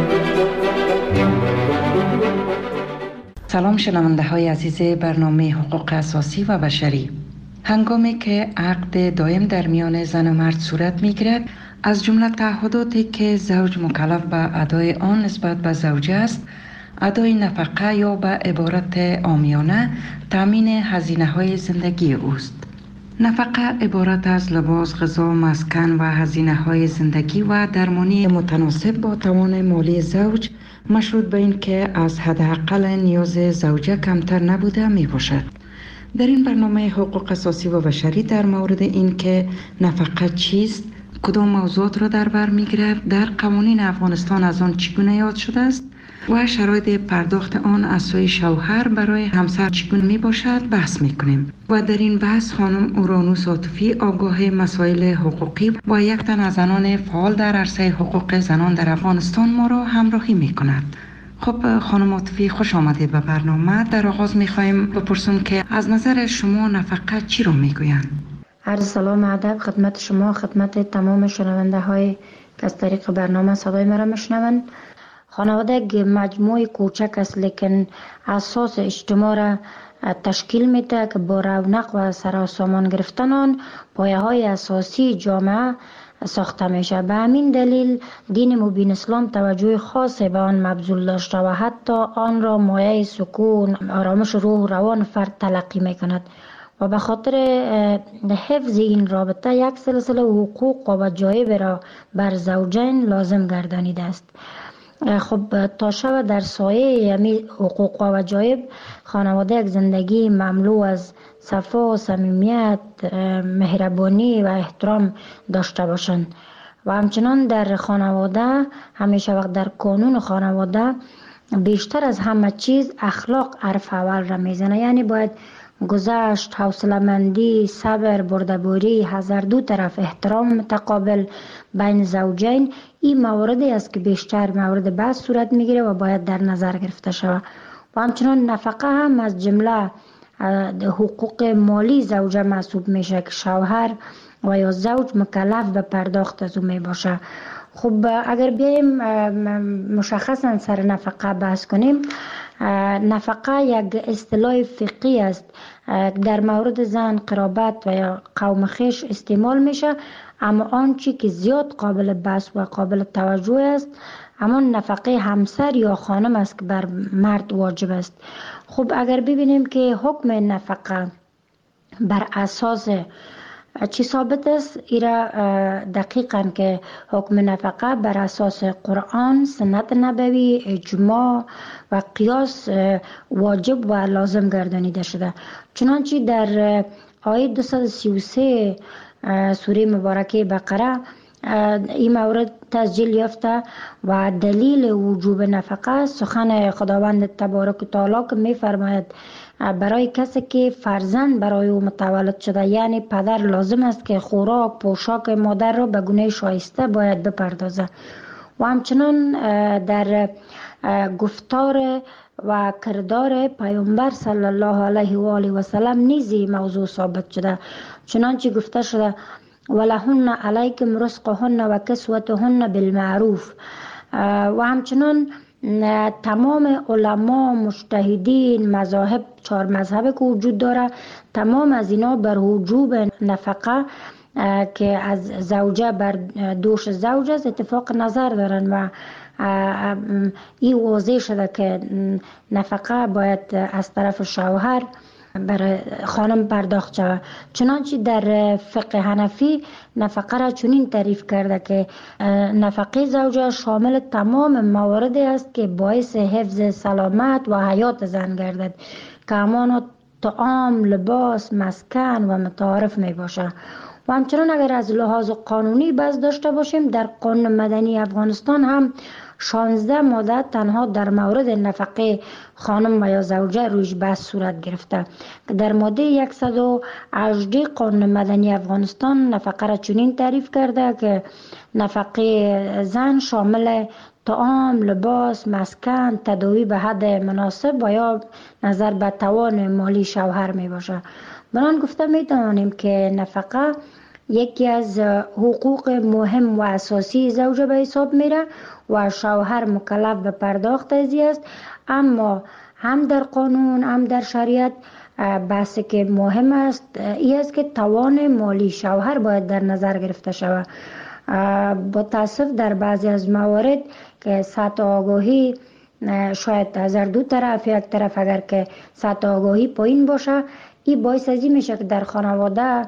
سلام شنونده های عزیز برنامه حقوق اساسی و بشری. هنگامی که عقد دائم در میان زن و مرد صورت می گیرد، از جمله تعهداتی که زوج مکلف به ادای آن نسبت به زوجه است، ادای نفقه یا به عبارت عامیانه تامین هزینه های زندگی اوست. نفقه عبارت از لباس، غذا، مسکن و هزینه های زندگی و درمانی متناسب با توان مالی زوج، مشروط به این که از حداقل نیاز زوجه کمتر نبوده می باشد. در این برنامه حقوق اساسی و بشری در مورد این که نفقه چیست، کدام موضوعات را در بر می گیرد، در قوانین افغانستان از آن چگونه یاد شده است و شرایط پرداخت آن از سوی شوهر برای همسر چگونه می باشد بحث می کنیم. و در این بحث خانم اورانوس عاطفی، آگاه مسائل حقوقی و یک تن از زنان فعال در عرصه حقوق زنان در افغانستان ما را همراهی می کند. خب خانم عاطفی، خوش آمدید به برنامه. در آغاز می خواهیم بپرسیم که از نظر شما نفقه چی را می گویند؟ عرض سلام ادب خدمت شما، خدمت تمام شنونده های که از طریق برنامه صدای مرا میشنوند. خانواده یک مجموعه کوچک است، لیکن اساس اجتماع را تشکیل میده که با رونق و سراسامان گرفتن آن پایه های اساسی جامعه ساخته میشه. به همین دلیل دین مبین اسلام توجه خاصی به آن مبذول داشته و حتی آن را مایه سکون، آرامش روح و روان فرد تلقی میکند و به خاطر حفظ این رابطه یک سلسله حقوق و وجایب را بر زوجین لازم گردانیده است. خب تا شب در سایه یمی حقوق و وجایب، خانواده یک زندگی مملو از صفا، صمیمیت، مهربانی و احترام داشته باشند و همچنان در خانواده همیشه وقت در قانون خانواده بیشتر از همه چیز اخلاق حرف اول را میزنه. یعنی باید گذشت، حوصله‌مندی، صبر، بردباری، هر دو طرف احترام متقابل بین زوجین، این مواردی است که بیشتر مورد بحث صورت میگیره و باید در نظر گرفته شود. و همچنان نفقه هم از جمله حقوق مالی زوجه محسوب میشه که شوهر و یا زوج مکلف به پرداخت از او می باشه. خب اگر بیایم مشخصا سر نفقه بحث کنیم، نفقه یک اصطلاح فقهی است در مورد زن، قرابت و یا قوم خویش استعمال میشه، اما آنچه که زیاد قابل بحث و قابل توجه است همان نفقه همسر یا خانم است که بر مرد واجب است. خب اگر ببینیم که حکم نفقه بر اساس چی ثابت است، ایرا دقیقاً که حکم نفقه بر اساس قرآن، سنت نبوی، اجماع و قیاس واجب و لازم گردانیده شده. چنانچه در آیه 233 سوره مبارکه بقره این مورد تسجیل یافته و دلیل وجوب نفقه سخن خداوند تبارک و تعالی که می فرماید برای کسی که فرزند برای او متولد شده، یعنی پدر لازم است که خوراک، پوشاک مادر را به گونه شایسته باید بپردازه. و همچنان در گفتار و کردار پیامبر صلی الله علیه و آله و سلم نیزی موضوع ثابت شده، چنانچه گفته شده ولهن علیکم رزقهن و کسوتهن بالمعروف. و همچنان تمام علما، مجتهدین، مذاهب، 4 مذهب که وجود داره، تمام از اینا بر وجوب نفقه که از زوجه بر دوش زوج است اتفاق نظر دارن و این واضح شده که نفقه باید از طرف شوهر برای خانم پرداخت شود. چنانچه در فقه حنفی نفقه را چنین تعریف کرده که نفقه زوجه شامل تمام مواردی است که باعث حفظ سلامت و حیات زن گردد که همان طعام، لباس، مسکن و متعارف می باشه. و همچنان اگر از لحاظ قانونی بحث داشته باشیم، در قانون مدنی افغانستان هم 16 ماده تنها در مورد نفقه خانم و یا زوجه رویش بحث صورت گرفته. در ماده 118 قانون مدنی افغانستان نفقه را چنین تعریف کرده که نفقه زن شامل طعام، لباس، مسکن، تداوی به حد مناسب و یا نظر به توان مالی شوهر می باشه. بنان گفته می توانیم که نفقه یکی از حقوق مهم و اساسی زوجه به حساب میره و شوهر مکلف به پرداخت ازی است. اما هم در قانون هم در شریعت بحثی که مهم است این است که توان مالی شوهر باید در نظر گرفته شود. با تاسف در بعضی از موارد که سطح آگاهی شاید از دو طرف، یک طرف اگر که سطح آگاهی پایین باشه، این باعث ازی میشه که در خانواده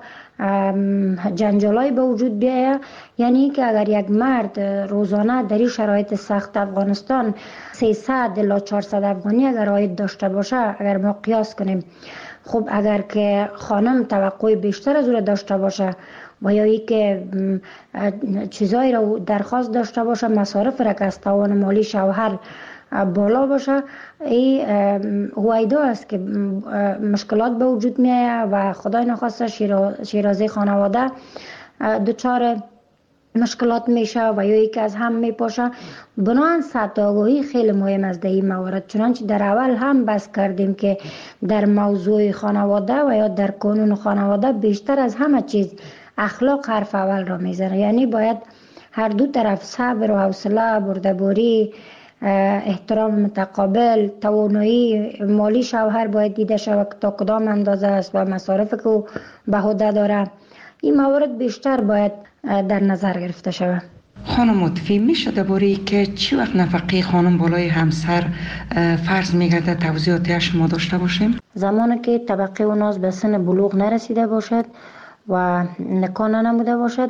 جنجالای به وجود بیاید. یعنی که اگر یک مرد روزانه در این شرایط سخت افغانستان 300 الی 400 افغانی اگر عاید داشته باشه، اگر ما قیاس کنیم، خب اگر که خانم توقع بیشتر از او داشته باشه و یا ای که چیزایی را درخواست داشته باشه، مصارف را که از توان مالی شوهر بالا باشه، این هویدا است که مشکلات به وجود می آید و خدای نخواسته شیرازه خانواده دچار مشکلات میشه و یا یکی از هم میپاشه. بنابراین سطح آگاهی خیلی مهم است در این موارد. چنانچه در اول هم بحث کردیم که در موضوع خانواده و یا در قانون خانواده بیشتر از همه چیز اخلاق حرف اول را میزنه. یعنی باید هر دو طرف صبر و حوصله، بردباری، احترام متقابل، توانایی مالی شوهر باید دیده شود تا کدام اندازه است و مصارف که او به عهده داره. این موارد بیشتر باید در نظر گرفته شود. خانم مطفی میشه درباره که چی وقت نفقه خانم بالای همسر فرض میگرده توضیحاتی شما داشته باشیم؟ زمانی که طبقه اوناز به سن بلوغ نرسیده باشد و نکاح نموده باشد،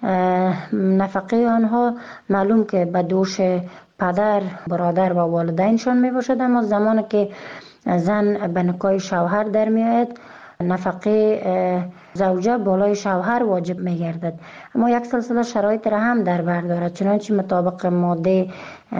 نفقه آنها معلوم که به دوش پدر، برادر و والدینشان می باشد. اما زمانی که زن به نکاح شوهر در می آید، نفقه زوجه بالای شوهر واجب می گردد. اما یک سلسله شرایط را هم در بر دارد. چنانچه مطابق ماده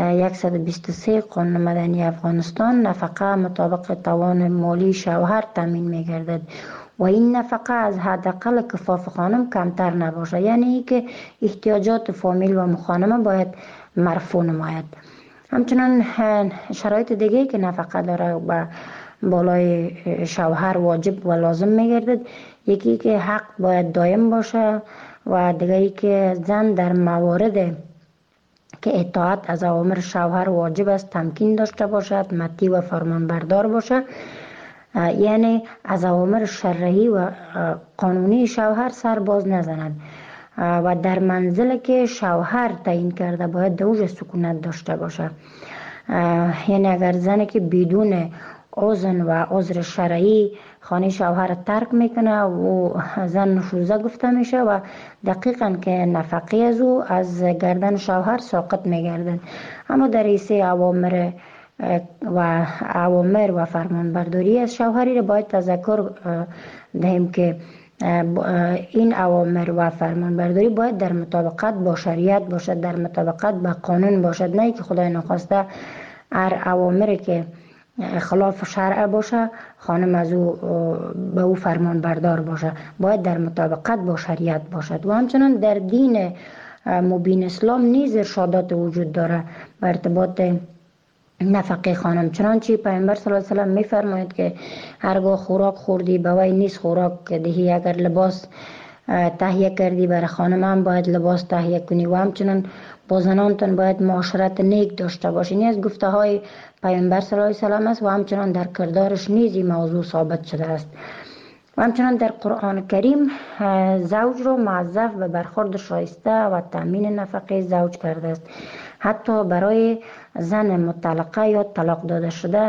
123 قانون مدنی افغانستان نفقه مطابق توان مالی شوهر تامین می گردد و این نفقه از حداقل کفاف خانم کمتر نباشه. یعنی که احتیاجات فامیل و مخانمه باید مرفوع نماید. همچنان شرایط دیگه که نفقه داره و بالای شوهر واجب و لازم میگردد، یکی که حق باید دائم باشه و دیگری که زن در موارد که اطاعت از اوامر شوهر واجب است تمکین داشته باشد، مطیع و فرمانبردار باشه. یعنی از اوامر شرعی و قانونی شوهر سر باز نزند و در منزل که شوهر تعیین کرده باید دوج سکونت داشته باشه. یعنی اگر زنی که بدون اذن و عذر شرعی خانه شوهر ترک میکنه و زن نشوزه گفته میشه و دقیقاً که نفقه از او از گردن شوهر ساقط میگردن. اما در ایسه اوامر و فرمانبرداری از شوهری را باید تذکر دهیم که این اوامر و فرمانبرداری باید در مطابقت با شریعت باشد، در مطابقت با قانون باشد، نه که خدای نخواسته هر اوامری که خلاف شرع باشه خانم از او به او فرمانبردار باشه. باید در مطابقت با شریعت باشد. و همچنان در دین مبین اسلام نیز ارشادات وجود داره بر ارتباط نفقه خانم. چنانچه پیامبر صلی الله علیه و سلم میفرماید که هرگاه خوراک خوردی به وی نیست خوراک دهی، اگر لباس تهیه کردی برای خانم هم باید لباس تهیه کنی و همچنان با زنانتون باید معاشرت نیک داشته باشین. از گفته های پیامبر صلی الله علیه و سلم است و همچنان در کردارش نیز این موضوع ثابت شده است. و همچنان در قرآن کریم زوج را موظف به برخورد شایسته و تامین نفقه زوج کرده است. حتی برای زن مطلقه یا طلاق داده شده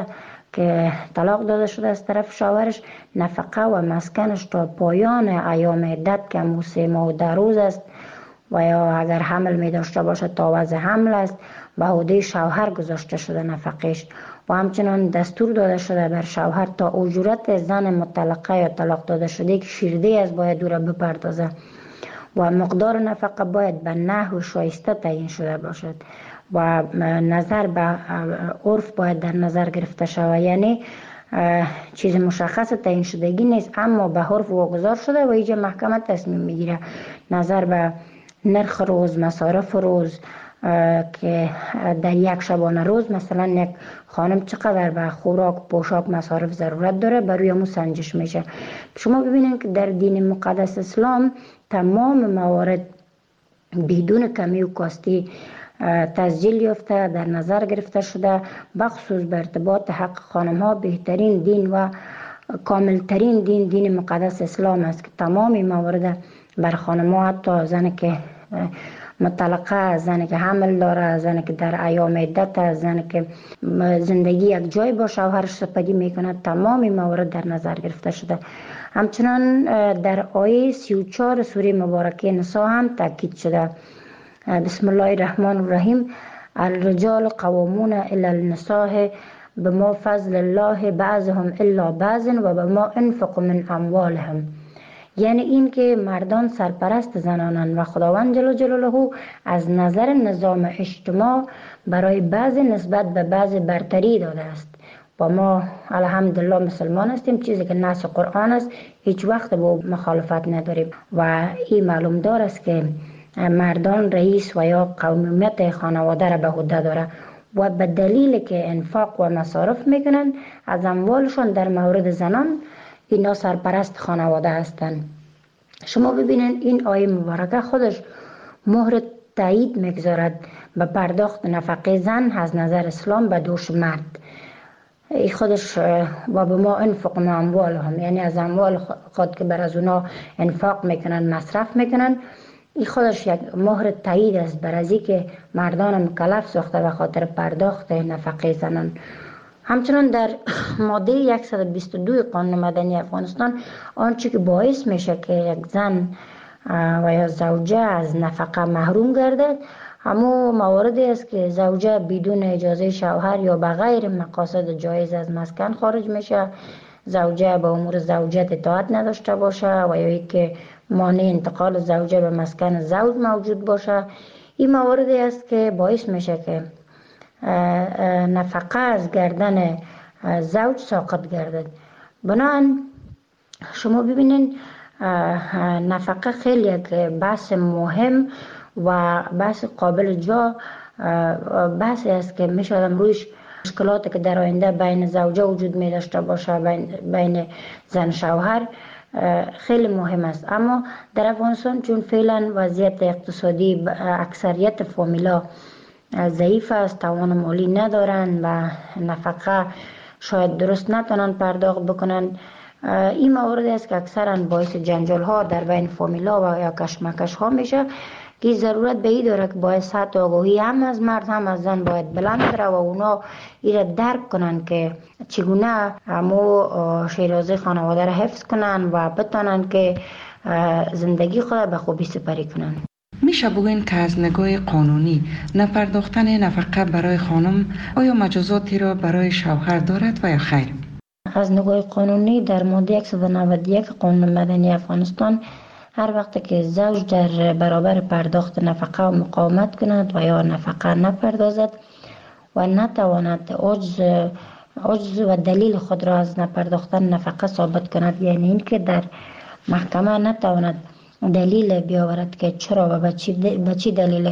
که طلاق داده شده از طرف شوهرش، نفقه و مسکنش تا پایان ایام عدت که 3 ماه و 10 روز است و یا اگر حمل می داشته باشه تا وضع حمل است به عهده شوهر گذاشته شده نفقش. و همچنان دستور داده شده بر شوهر تا اجرت زن مطلقه یا طلاق داده شده که شیرده است باید او را بپردازه و مقدار نفقه باید به نحو شایسته تعیین شده باشد و نظر به عرف باید در نظر گرفته شود. یعنی چیز مشخص تعیین شدگی نیست، اما به عرف واگذار شده و اینجا محکمه تصمیم میگیره نظر به نرخ روز، مصارف روز که در یک شبانه روز مثلا یک خانم چقدر به خوراک، پوشاک، مصارف ضرورت داره بروی همون سنجش میشه. شما ببینید که در دین مقدس اسلام تمام موارد بدون کمی و کاستی تسجیل یافته در نظر گرفته شده، بخصوص به ارتباط حق خانم ها بهترین دین و کاملترین دین مقدس اسلام است که تمام موارد بر خانم ها، حتی زن که مطلقه، زن که حمل داره، زن که در ایام عدت، زن که زندگی یک جای با شوهرش سپری میکنه، تمام موارد در نظر گرفته شده. همچنان در آیه 34 سوره مبارکه نساء هم تاکید شده. بسم الله الرحمن الرحیم: الرجال قوامون علی النساء بما فضل الله بعضهم الا بعض و بما انفقوا من اموالهم. یعنی این که مردان سرپرست زنانند و خداوند جل جلاله از نظر نظام اجتماع برای بعضی نسبت به بعضی برتری داده است و ما الحمدلله مسلمان هستیم، چیزی که نص قرآن است هیچ وقت با مخالفت نداریم و این معلوم دار است که مردان رئیس و یا قومیت خانواده را به عهده داره و به دلیل که انفاق و مصارف میکنن از اموالشان در مورد زنان اینا سرپرست خانواده هستند. شما ببینید این آیه مبارکه خودش مهر تایید میگذارد به پرداخت نفقه زن از نظر اسلام به دوش مرد. این خودش و به ما انفقوا اموالهم، یعنی از اموال خود که بر از اونا انفاق میکنن، مصرف میکنن، این خودش یک مهر تایید است بر ازی که مردان مکلف ساخته به خاطر پرداخت نفقه زنان. همچنان در ماده 122 قانون مدنی افغانستان آنچه که باعث میشه که یک زن و یا زوجه از نفقه محروم گردد همون مواردی است که زوجه بدون اجازه شوهر یا بغیر مقاصد جایز از مسکن خارج میشه، زوجه به امور زوجت اطاعت نداشته باشه و یا که مانع انتقال زوجه به مسکن زوج موجود باشه. این مواردی است که باعث میشه که نفقه از گردن زوج ساقط گردد. بنابراین شما ببینید نفقه خیلی یک بحث مهم و بحث قابل جا بحثی است که میشه رویش مشکلاتی که در آینده بین زوجه وجود می داشته باشه، بین زن شوهر خیلی مهم است. اما در افغانستان چون فعلا وضعیت اقتصادی اکثریت فامیلا ضعیف است، توان مالی ندارن و نفقه شاید درست نتونن پرداخت بکنن، این موارد است که اکثرا باعث جنجال ها در بین فامیلا و یا کشمکش ها میشه که ضرورت به این داره که باید سطح آگاهی هم از مرد هم از زن باید بلند بره و اونا ایره درک کنن که چگونه همو شیرازه خانواده را حفظ کنن و بتونن که زندگی خود به خوبی سپری کنن. میشه بگوین که از نگاه قانونی نپرداختن نفقه برای خانم آیا مجازاتی را برای شوهر دارد و یا خیر؟ از نگاه قانونی در ماده 191 قانون مدنی افغانستان هر وقت که زوج در برابر پرداخت نفقه و مقاومت کند و یا نفقه نپردازد و نتواند عجز و دلیل خود را از نپرداختن نفقه ثابت کند، یعنی اینکه در محکمه نتواند دلیل بیاورد که چرا و به چی دلیل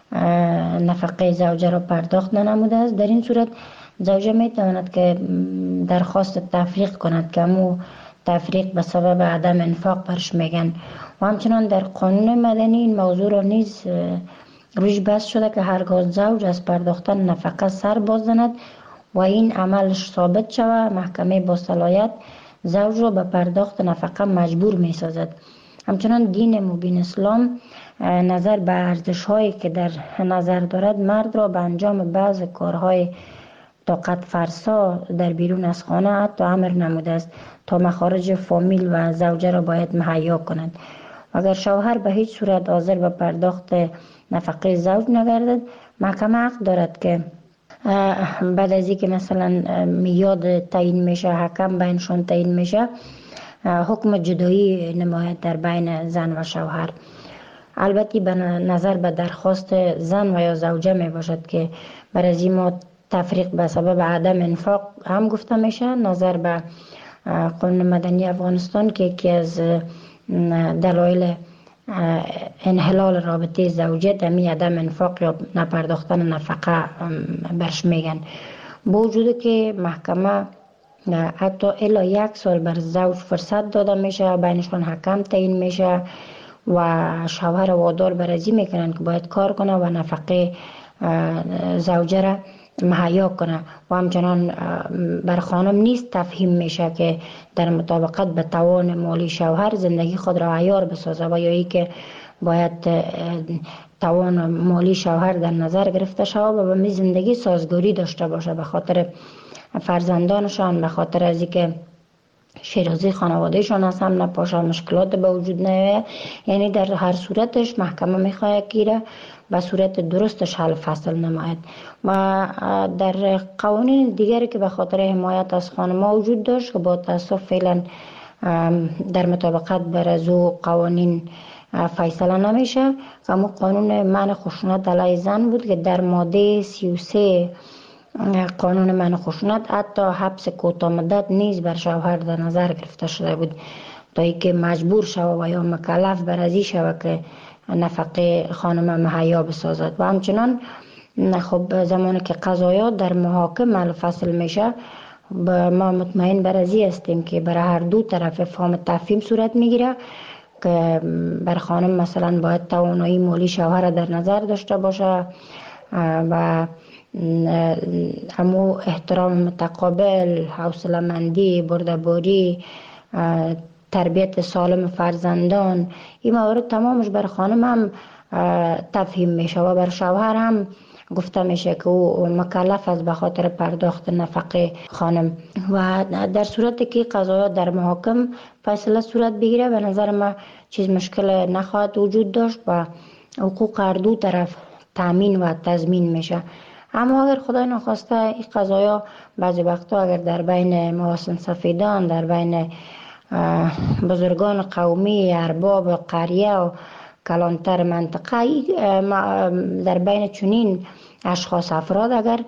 نفقه زوجه را پرداخت ننموده است، در این صورت زوجه می تواند که درخواست تفریق کند که همو تفریق به سبب عدم انفاق برش میگن. و همچنان در قانون مدنی این موضوع را نیز روش بحث شده که هرگاه زوج از پرداختن نفقه سر باز زند و این عملش ثابت شود، محکمه با صلاحیت زوج را به پرداخت نفقه مجبور می سازد. همچنان دین مبین اسلام نظر به ارزش هایی که در نظر دارد مرد را به انجام بعض کارهای طاقت فرسا در بیرون از خانه حتی امر نموده است تا مخارج فامیل و زوجه را باید مهیا کنند. اگر شوهر به هیچ صورت حاضر به پرداخت نفقه زوج نگردد، محکمه حق دارد که بعد از اینکه مثلا میاد تعیین میشه، حکم بینشان تعیین میشه، حکم جدایی نماید در بین زن و شوهر. البته به نظر به درخواست زن و یا زوجه می باشد که برای از ما تفریق به سبب عدم انفاق هم گفته میشه. نظر به قانون مدنی افغانستان که یکی از دلایل انحلال رابطه زوجیت همین عدم انفاق یا نپرداختن نفقه برش میگن. با وجود که محکمه حتی الا 1 سال بر زوج فرصت داده میشه، بینشون حکم تعیین میشه و شوهر وادار بر ازی میکنن که باید کار کنه و نفقه زوجه را مهیا کنه و همچنان بر خانم نیست تفهیم میشه که در مطابقت به توان مالی شوهر زندگی خود را عیار بسازه و یا ای که باید توان مالی شوهر در نظر گرفته شود و به می زندگی سازگاری داشته باشه به خاطر فرزندانشان، به خاطر از اینکه شیرازی خانوادهشان از هم نپاشه، مشکلات به وجود نیاید. یعنی در هر صورتش محکمه میخواد که به صورت درستش حل فصل نماید. و در قوانین دیگری که به خاطر حمایت از خانم‌ها وجود داشت که با تاسف فعلا در مطابقت بر از قوانین فیصله نمیشه، اما قانون منع خشونت علیه زن بود که در ماده 33 قانون منع خشونت حتی حبس کوتاه مدت نیز بر شوهر در نظر گرفته شده بود تا اینکه مجبور شود و یا مکلف بر ازی شود که نفقه خانم مهیا بسازد. و همچنان خب زمانی که قضایا در محاکم حل فصل میشه، ما مطمئن بر ازی هستیم که برای هر دو طرف فهم تفهیم صورت میگیره که بر خانم مثلا باید توانایی مالی شوهر در نظر داشته باشه و همو احترام متقابل، حوصله مندی، بردباری، تربیت سالم فرزندان، این موارد تمامش بر خانم هم تفهیم میشه و بر شوهر هم گفته میشه که او مکلف است به خاطر پرداخت نفقه خانم. و در صورتی که قضایا در محاکم فیصله صورت بگیره، به نظر ما چیز مشکل نخواهد وجود داشت و حقوق هر دو طرف تامین و تضمین میشه. اما اگر خدای نخواسته این قضایا بعضی وقتا اگر در بین محاسن سفیدان، در بین بزرگان قومی، ارباب قریه و کلانتر منطقه، در بین چنین اشخاص افراد اگر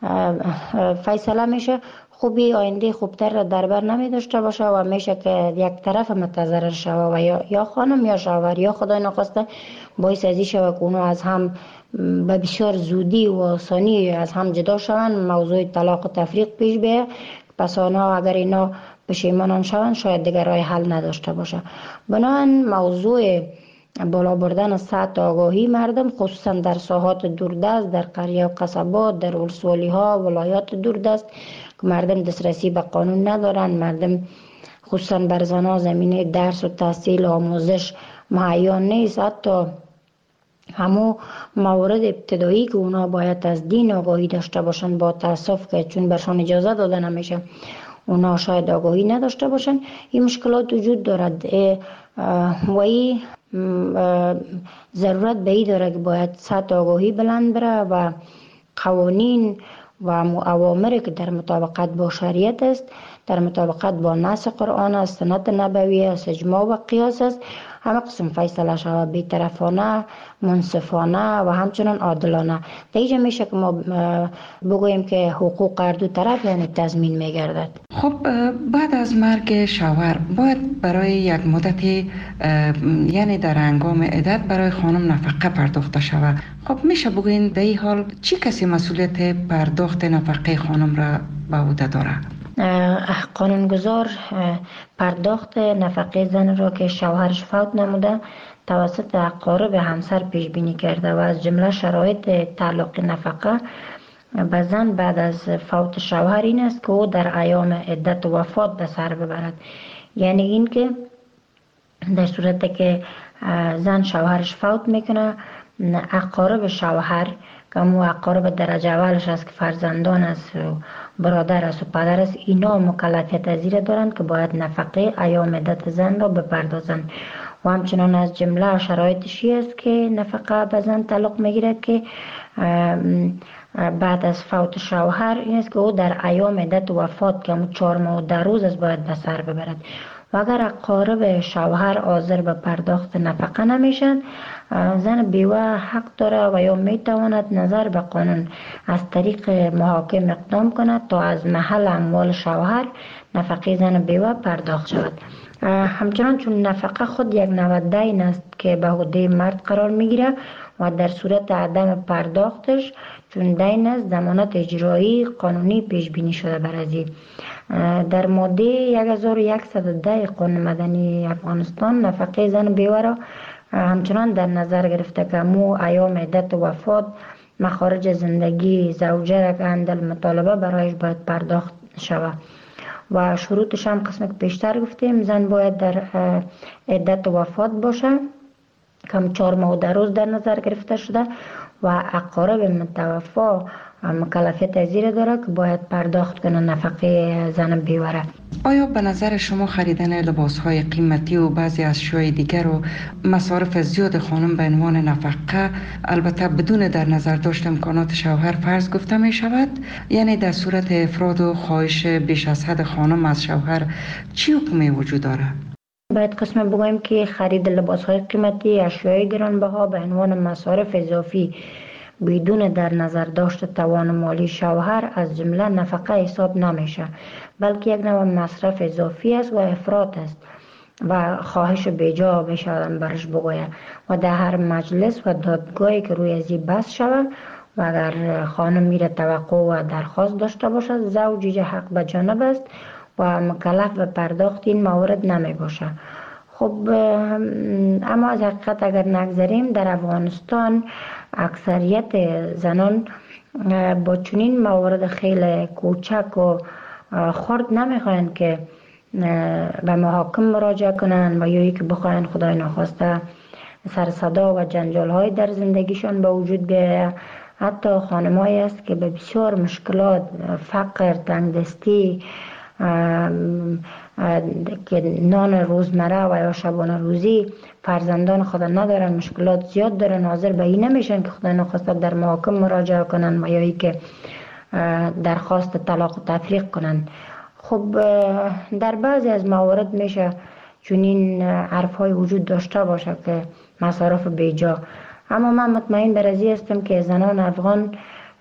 فیصله میشه، خوبی آینده خوبتر را در بر نمی داشته باشه و میشه که یک طرف متضرر شود و یا خانم یا شوهر یا خدای نخواسته باعث ازی شود که اونو از هم به بسیار زودی و آسانی از هم جدا شوند، موضوع طلاق و تفریق پیش بیاید. پس آنها اگر اینا پشیمان شوند شاید دیگر راه حل نداشته باشه. بنابراین موضوع بالا بردن سطح آگاهی مردم خصوصا در ساحات دوردست، در قریه و قصبات، در ولسوالی ها، ولایات دوردست که مردم دسترسی به قانون ندارن، مردم خصوصا بر زنها زمینه درس و تحصیل و آموزش مهیا نیست. حتی همو موارد ابتدایی که اونا باید از دین آگاهی داشته باشن، با تاسف که چون برشان اجازه داده نمیشه اونا شاید آگاهی نداشته باشن، این مشکلات وجود دارد و این ضرورت به این داره که باید سطح آگاهی بلند بره و قوانین و اوامری که در مطابقت با شریعت است، در مطابقت با نص قرآن است، سنت نبوی است، اجماع و قیاس است، همه قسم فیصله شود بی‌طرفانه، منصفانه و همچنان عادلانه. دیگه میشه که ما بگوییم که حقوق هر دو طرف یعنی تضمین میگردد. خب بعد از مرگ شوهر باید برای یک مدتی یعنی در هنگام عدت برای خانم نفقه پرداخته شود. خب میشه بگوین در این حال چی کسی مسئولیت پرداخت نفقه خانم را به عهده داره؟ قانونگذار پرداخت نفقه زن را که شوهرش فوت نموده توسط اقارب همسر پیش بینی کرده و از جمله شرایط تعلق نفقه به زن بعد از فوت شوهر این است که او در ایام عدت و وفات به سر ببرد. یعنی این که در صورتی که زن شوهرش فوت میکنه اقارب شوهر که مو اقارب درجه اولش است که فرزندان است و برادر است و پدر است، اینا مکلفیت از زیر دارند که باید نفقه ایام عدت زن را بپردازند. و همچنان از جمله شرایطشی است که نفقه به زن تعلق میگیره که بعد از فوت شوهر این است که او در ایام عدت وفات که 4 ماه و 10 روز است باید به سر ببرد. و اگر اقارب شوهر حاضر به پرداخت نفقه نمیشن، زن بیوه حق داره و یا میتواند نظر به قانون از طریق محاکم اقدام کند تا از محل اموال شوهر نفقه زن بیوه پرداخت شود. همچنان چون نفقه خود یک نوع دین است که به عهده مرد قرار میگیره و در صورت عدم پرداختش چون دین است ضمانت اجرایی قانونی پیش بینی شده بر ازی. در ماده 1110 قانون مدنی افغانستان نفقه زن بیوه را همچنان در نظر گرفته که مو ایام عدت وفات مخارج زندگی زوجه را که اندل مطالبه برایش باید پرداخت شود و شروطش هم قسم که پیشتر گفتیم زن باید در عدت وفات باشه که 4 ماه و 10 روز در نظر گرفته شده و اقارب متوفا مکلفیت از زیر داره که باید پرداخت کنه نفقه زن بیوه. آیا به نظر شما خریدن لباس‌های قیمتی و بعضی اشیاء دیگر و مصارف زیاد خانم به عنوان نفقه، البته بدون در نظر داشت امکانات شوهر، فرض گفته می شود؟ یعنی در صورت افراد و خواهش بیش از حد خانم از شوهر چی حکمی وجود داره؟ باید قسم بگویم که خرید لباس‌های قیمتی، اشیاء گرانبها به عنوان مصارف اضافی بدون در نظر داشت توان مالی شوهر از جمله نفقه حساب نمیشه، بلکه یک نوع مصرف اضافی است و افراط است و خواهش بیجا بشودن برش بگوید و در هر مجلس و دادگاهی که روی ازی بحث شود و اگر خانم میره توقع و درخواست داشته باشد زوج حق به جانب است و مکلف به پرداخت این موارد نمی باشه. خب اما از حقیقت اگر نگذاریم در افغانستان اکثریت زنان با چنین موارد خیلی کوچک و خرد نمیخواین که به محاکم مراجعه کنن و یا که بخواین خدای نخواسته سر صدا و جنجال های در زندگیشان به وجود بیاید. حتی خانمایی است که به بسیار مشکلات، فقر، تنگدستی، که نان روزمره و یا شبانه روزی فرزندان خود ندارن، مشکلات زیاد دارن، حاضر به این نمیشن که خدا نخواسته در محاکم مراجعه کنن و یا ای که درخواست طلاق و تفریق کنن. خب در بعضی از موارد میشه چنین حرف های وجود داشته باشه که مصارف بیجا، اما من مطمئن بر ازی هستم که زنان افغان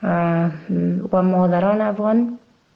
و مادران افغان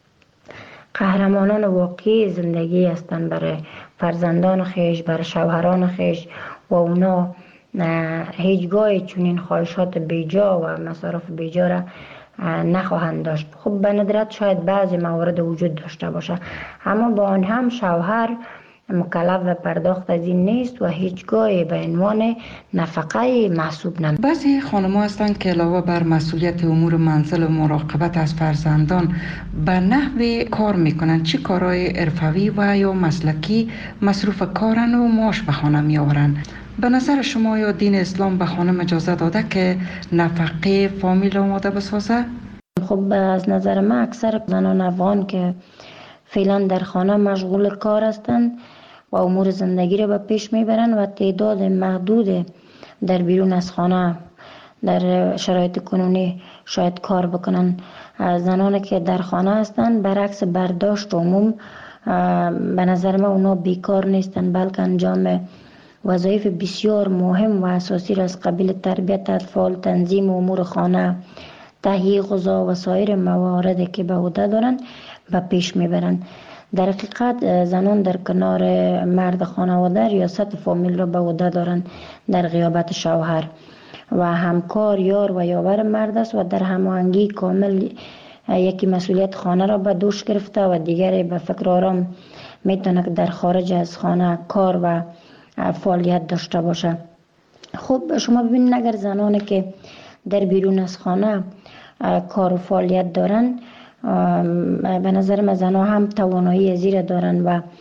قهرمانان واقعی زندگی هستند برای فرزندان خیش، برای شوهران خیش و اونا هیچگاه چنین خواهشات بیجا و مصارف بیجا را نخواهند داشت. خب به ندرت شاید بعضی موارد وجود داشته باشه، اما با آن هم شوهر مکلف به پرداخت از این نیست و هیچگاه به عنوان نفقه محسوب نمیشه. بعضی خانم‌ها هستند که علاوه بر مسئولیت امور منزل و مراقبت از فرزندان به نحوی کار میکنن، چه کارهای حرفوی و یا مسلکی مصروف کارن و معاش به خانه میآورن. به نظر شما یا دین اسلام به خانم اجازه داده که نفقه فامیل آماده بسازه؟ خب از نظر من اکثر زنان افغان که فعلا در خانه مشغول کار هستند و امور زندگی را به پیش میبرند و تعداد محدود در بیرون از خانه در شرایط کنونی شاید کار بکنن. زنانی که در خانه هستند برعکس برداشت عموم به نظر من اونا بیکار نیستند، بلکه انجام وظایف بسیار مهم و اساسی را از قبیل تربیت اطفال، تنظیم امور خانه، تهیه غذا و سایر مواردی که به عهده دارند به پیش میبرند. در حقیقت زنان در کنار مرد خانواده ریاست فامیل را به عهده دارند در غیابت شوهر و همکار، یار و یاور مرد است و در هماهنگی کامل یکی مسئولیت خانه را به دوش گرفته و دیگری به فکر آرام میتونه که در خارج از خانه کار و فعالیت داشته باشه. خب شما ببینید اگر زنانی که در بیرون از خانه کار و فعالیت دارن، به نظر من زنها هم توانایی زیر دارن و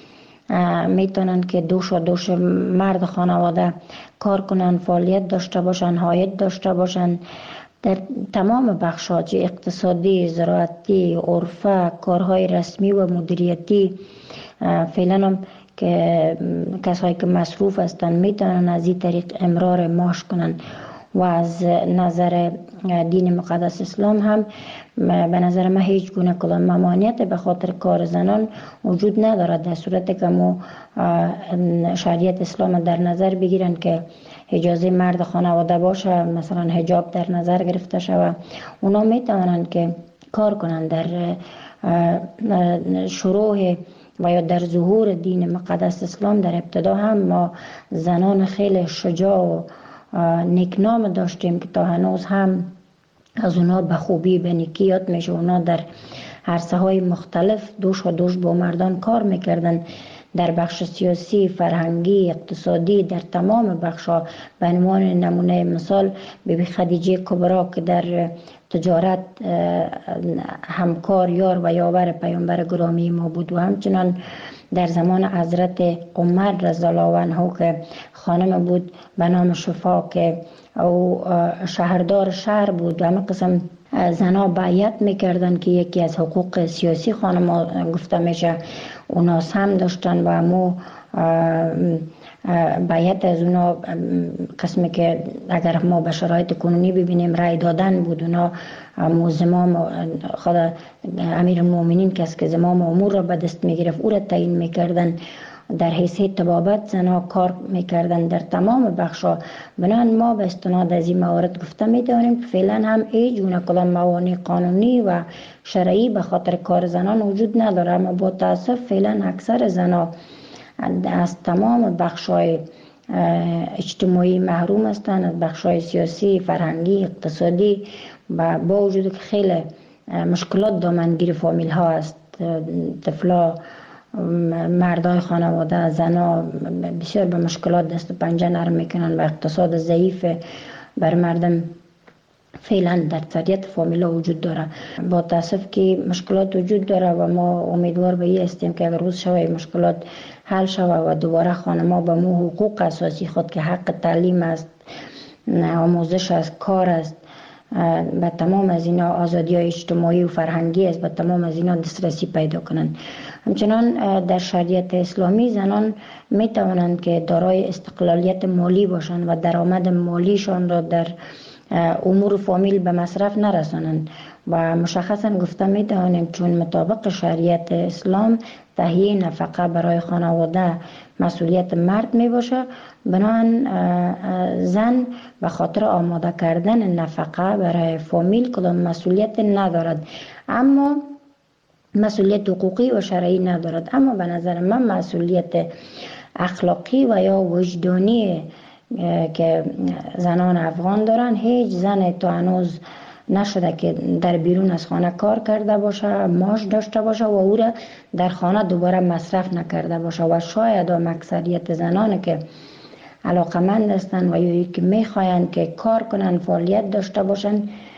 میتونن که دوش مرد خانواده کار کنن، فعالیت داشته باشن، عاید داشته باشن در تمام بخش‌ها، اقتصادی، زراعتی، عرفه، کارهای رسمی و مدیریتی. فعلا هم که کسایی که مصروف هستن میتونن از این طریق امرار معاش کنن و از نظر دین مقدس اسلام هم به نظر من هیچ گونه کدام ممانعت به خاطر کار زنان وجود ندارد، در صورتی که ما شریعت اسلام در نظر بگیرن که اجازه مرد خانواده باشه، مثلا حجاب در نظر گرفته شود، اونا میتونن که کار کنن. در شروع و یا در ظهور دین مقدس اسلام در ابتدا هم ما زنان خیلی شجاع و نیکنام داشتیم که تا هنوز هم از اونا به خوبی به نیکی یاد میشه. اونا در عرصه های مختلف دوش با مردان کار میکردن، در بخش سیاسی، فرهنگی، اقتصادی، در تمام بخش‌ها. به عنوان نمونه مثال بیبی خدیجه کبرا که در تجارت همکار، یار و یاور پیامبر گرامی ما بود، و همچنان در زمان حضرت عمر رضی الله عنه که خانم بود به نام شفا که او شهردار شهر بود و همه قسم زنا بیعت میکردن که یکی از حقوق سیاسی خانم گفته میشه اونا هم داشتن و همو بیعت از اونا قسمی که اگر ما به شرایط کنونی ببینیم رای دادن بود. اونا زمام خود امیر المؤمنین کس که زمام امور را به دست میگرفت او را تعیین میکردن، در حیثیت طبابت زنها کار میکردن در تمام بخشا. بنابراین ما به استناد از این موارد گفته میتونیم که فعلا هم هیچ گونه کدام موانع قانونی و شرعی به خاطر کار زنان وجود نداره، اما با تاسف فعلا اکثر زنها از تمام بخشای اجتماعی محروم هستند، از بخشای سیاسی، فرهنگی، اقتصادی، و با وجود که خیلی مشکلات دامنگیر فامیل ها است. طفلا، مردای خانواده، زنا بسیار به مشکلات دست و پنجه نرم میکنن و اقتصاد ضعیف بر مردم فعلا در اکثریت فامیلا وجود داره. با تاسف که مشکلات وجود داره و ما امیدوار به این هستیم که اگر روز شوه مشکلات حل شوه و دوباره خانم‌ها به مو حقوق اساسی خود که حق تعلیم است، آموزش است، کار است، به تمام از اینا آزادی های اجتماعی و فرهنگی است، به تمام از اینا دسترسی پیدا کنند. همچنان در شریعت اسلامی زنان می توانند که دارای استقلالیت مالی باشند و درآمد مالیشان را در امور فامیل به مصرف نرسانند و مشخصا گفته می توانیم چون مطابق شریعت اسلام تهیه نفقه برای خانواده مسئولیت مرد می باشه، بنابراین زن به خاطر آماده کردن نفقه برای فامیل کدام مسئولیت ندارد، اما مسئولیت حقوقی و شرعی ندارد. اما به نظر من مسئولیت اخلاقی و یا وجدانی که زنان افغان دارن، هیچ زن تا هنوز نشده که در بیرون از خانه کار کرده باشه، معاش داشته باشه و او را در خانه دوباره مصرف نکرده باشه. و شاید هم اکثریت زنان که علاقمند هستند و یا که میخواین که کار کنن، فعالیت داشته باشن،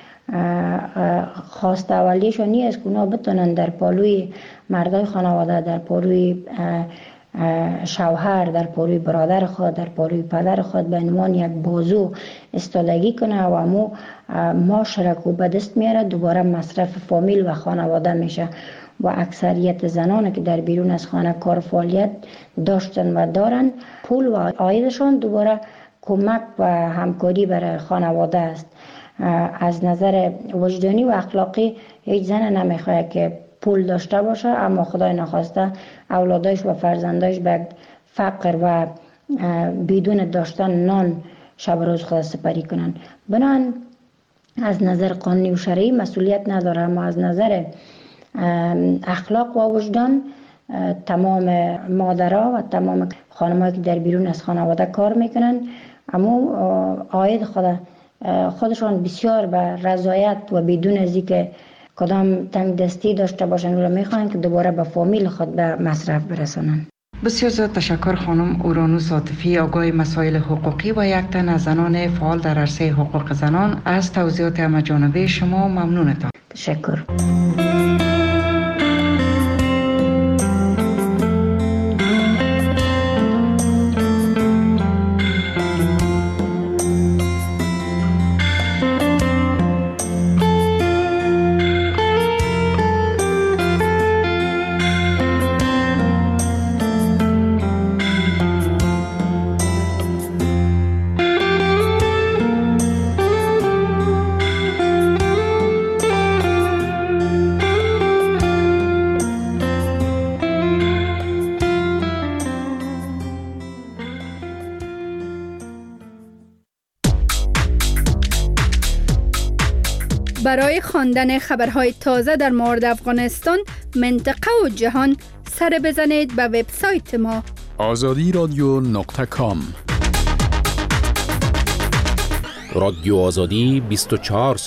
خواست اولیشون نیست که اونا بتونن در پالوی مردای خانواده، در پالوی شوهر، در پالوی برادر خود، در پالوی پدر خود به عنوان یک بازو استادگی کنه و امو معاشره کو به دست میاره، دوباره مصرف فامیل و خانواده میشه. و اکثریت زنان که در بیرون از خانه کار فعالیت داشتن و دارن، پول و عایدشان دوباره کمک و همکاری برای خانواده است. از نظر وجدانی و اخلاقی هیچ زن نمیخواد که پول داشته باشه اما خدای نخواسته اولادایش و فرزندایش به فقر و بدون داشتن نان شب روز خود سپری کنن. بنابراین از نظر قانونی و شرعی مسئولیت نداره، اما از نظر اخلاق و وجدان تمام مادرها و تمام خانم‌هایی که در بیرون از خانواده کار میکنن اما عاید خودشان بسیار به رضایت و بدون از اینکه کدام تنگ دستی داشته باشن و میخوان که دوباره به فامیل خود به مصرف برسانن. بسیار زیاد تشکر خانم اورانوس عاطفی، آگاه مسائل حقوقی و یک تن از زنان فعال در عرصه حقوق زنان. از توضیحات همه‌جانبه شما ممنونتان. تشکر. برای خواندن خبرهای تازه در مورد افغانستان، منطقه و جهان سر بزنید به وبسایت ما azadiradio.com. رادیو آزادی 24